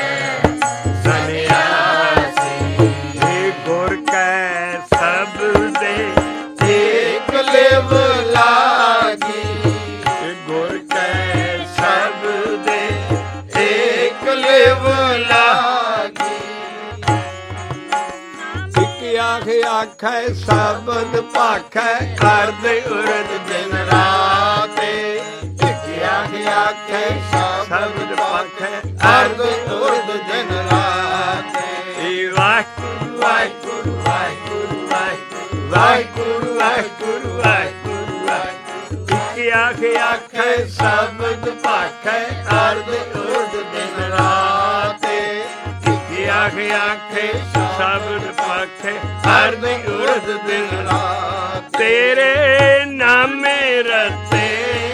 [SPEAKER 1] ਸੰਨਿਆਸੀ। ਇਹ ਗੁਰ ਕੈ ਸਭ ਦੇ ਏਕ ਲਿਵ ਲਾਗੀ। ਇਹ ਗੁਰ ਕੈ ਸਭ ਦੇ ਏਕ ਲਿਵ ਲਾਗੀ। ਇੱਕ ਆਖ ਆਖੈ ਸ਼ਬਦ ਭਾਖੈ ਕਰਦੇ ਉਰਦ ਦਿਨ ਰਾਤੇ। ਇੱਕ ਆਖ ਆਖੈ ਸ਼ਬਦ ਭਾਖੈ ਕਰਦੇ ਉਰਦ ਦਿਨ ਰਾਤੇ। ਵਾਹਿਗੁਰੂ ਵਾਹਿਗੁਰੂ ਵਾਹਿਗੁਰੂ ਵਾਹਿਗੁਰੂ ਵਾਹਿਗੁਰੂ ਵਾਹਿਗੁਰੂ ਵਾਹਿਗੁਰੂ। ਇੱਕ ਆਖ ਆਖੈ ਸ਼ਬਦ ਭਾਖੈ ਕਰਦੇ ਉਰਦ ਦਿਨ ਰਾਤੇ। ਇੱਕ ਆਖ ਆਖੈ ਸ਼ਬਦ ਭਾਖੈ ਕਰਦੇ ਉਰਦ ਦਿਨ ਰਾਤ। ਤੇਰੇ ਨਾਮੇ ਰਤੇ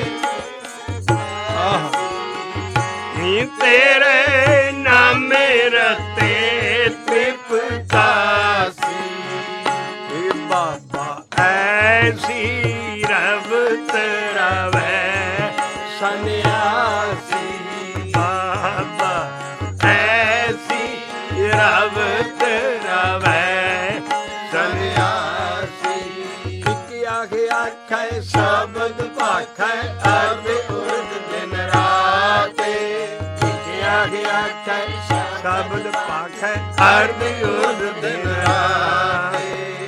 [SPEAKER 1] ਨੀ ਤੇਰੇ ਨਾਮੇ ਰਤੇ ਤ੍ਰਿਪਤਾ ਸੀ। ਇਹ ਬਾਬਾ ਐਸੀ ਰਬ ਤੇਰਾ ਵੈ ਸੰਨਿਆਸੀ। ਬਾਬਾ ਐਸੀ ਰਬ ਤੇਰਾ ਵੈ ਸੰਨਿਆਸੀ। ਅਰਧ ਉਦ ਦਿਨ ਰਾਤੇ।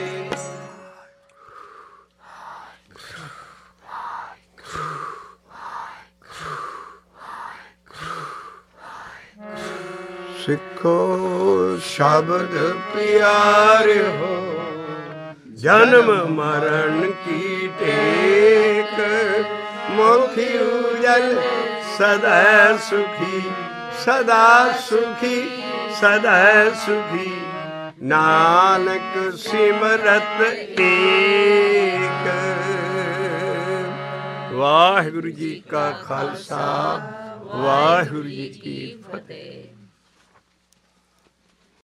[SPEAKER 1] ਸਿੱਖੋ ਸ਼ਬਦ ਪਿਆਰਿਓ, ਜਨਮ ਮਰਨ ਕੀ ਟੇਕ, ਮੁਖੀ ਉਜਲ ਸਦਾ ਸੁਖੀ, ਸਦਾ ਸੁਖੀ, ਸਦਾ ਸੁਖੀ, ਨਾਨਕ ਸਿਮਰਤ ਏਕ। ਵਾਹਿਗੁਰੂ ਜੀ ਕਾ ਖਾਲਸਾ, ਵਾਹਿਗੁਰੂ ਜੀ ਕੀ ਫਤਿਹ।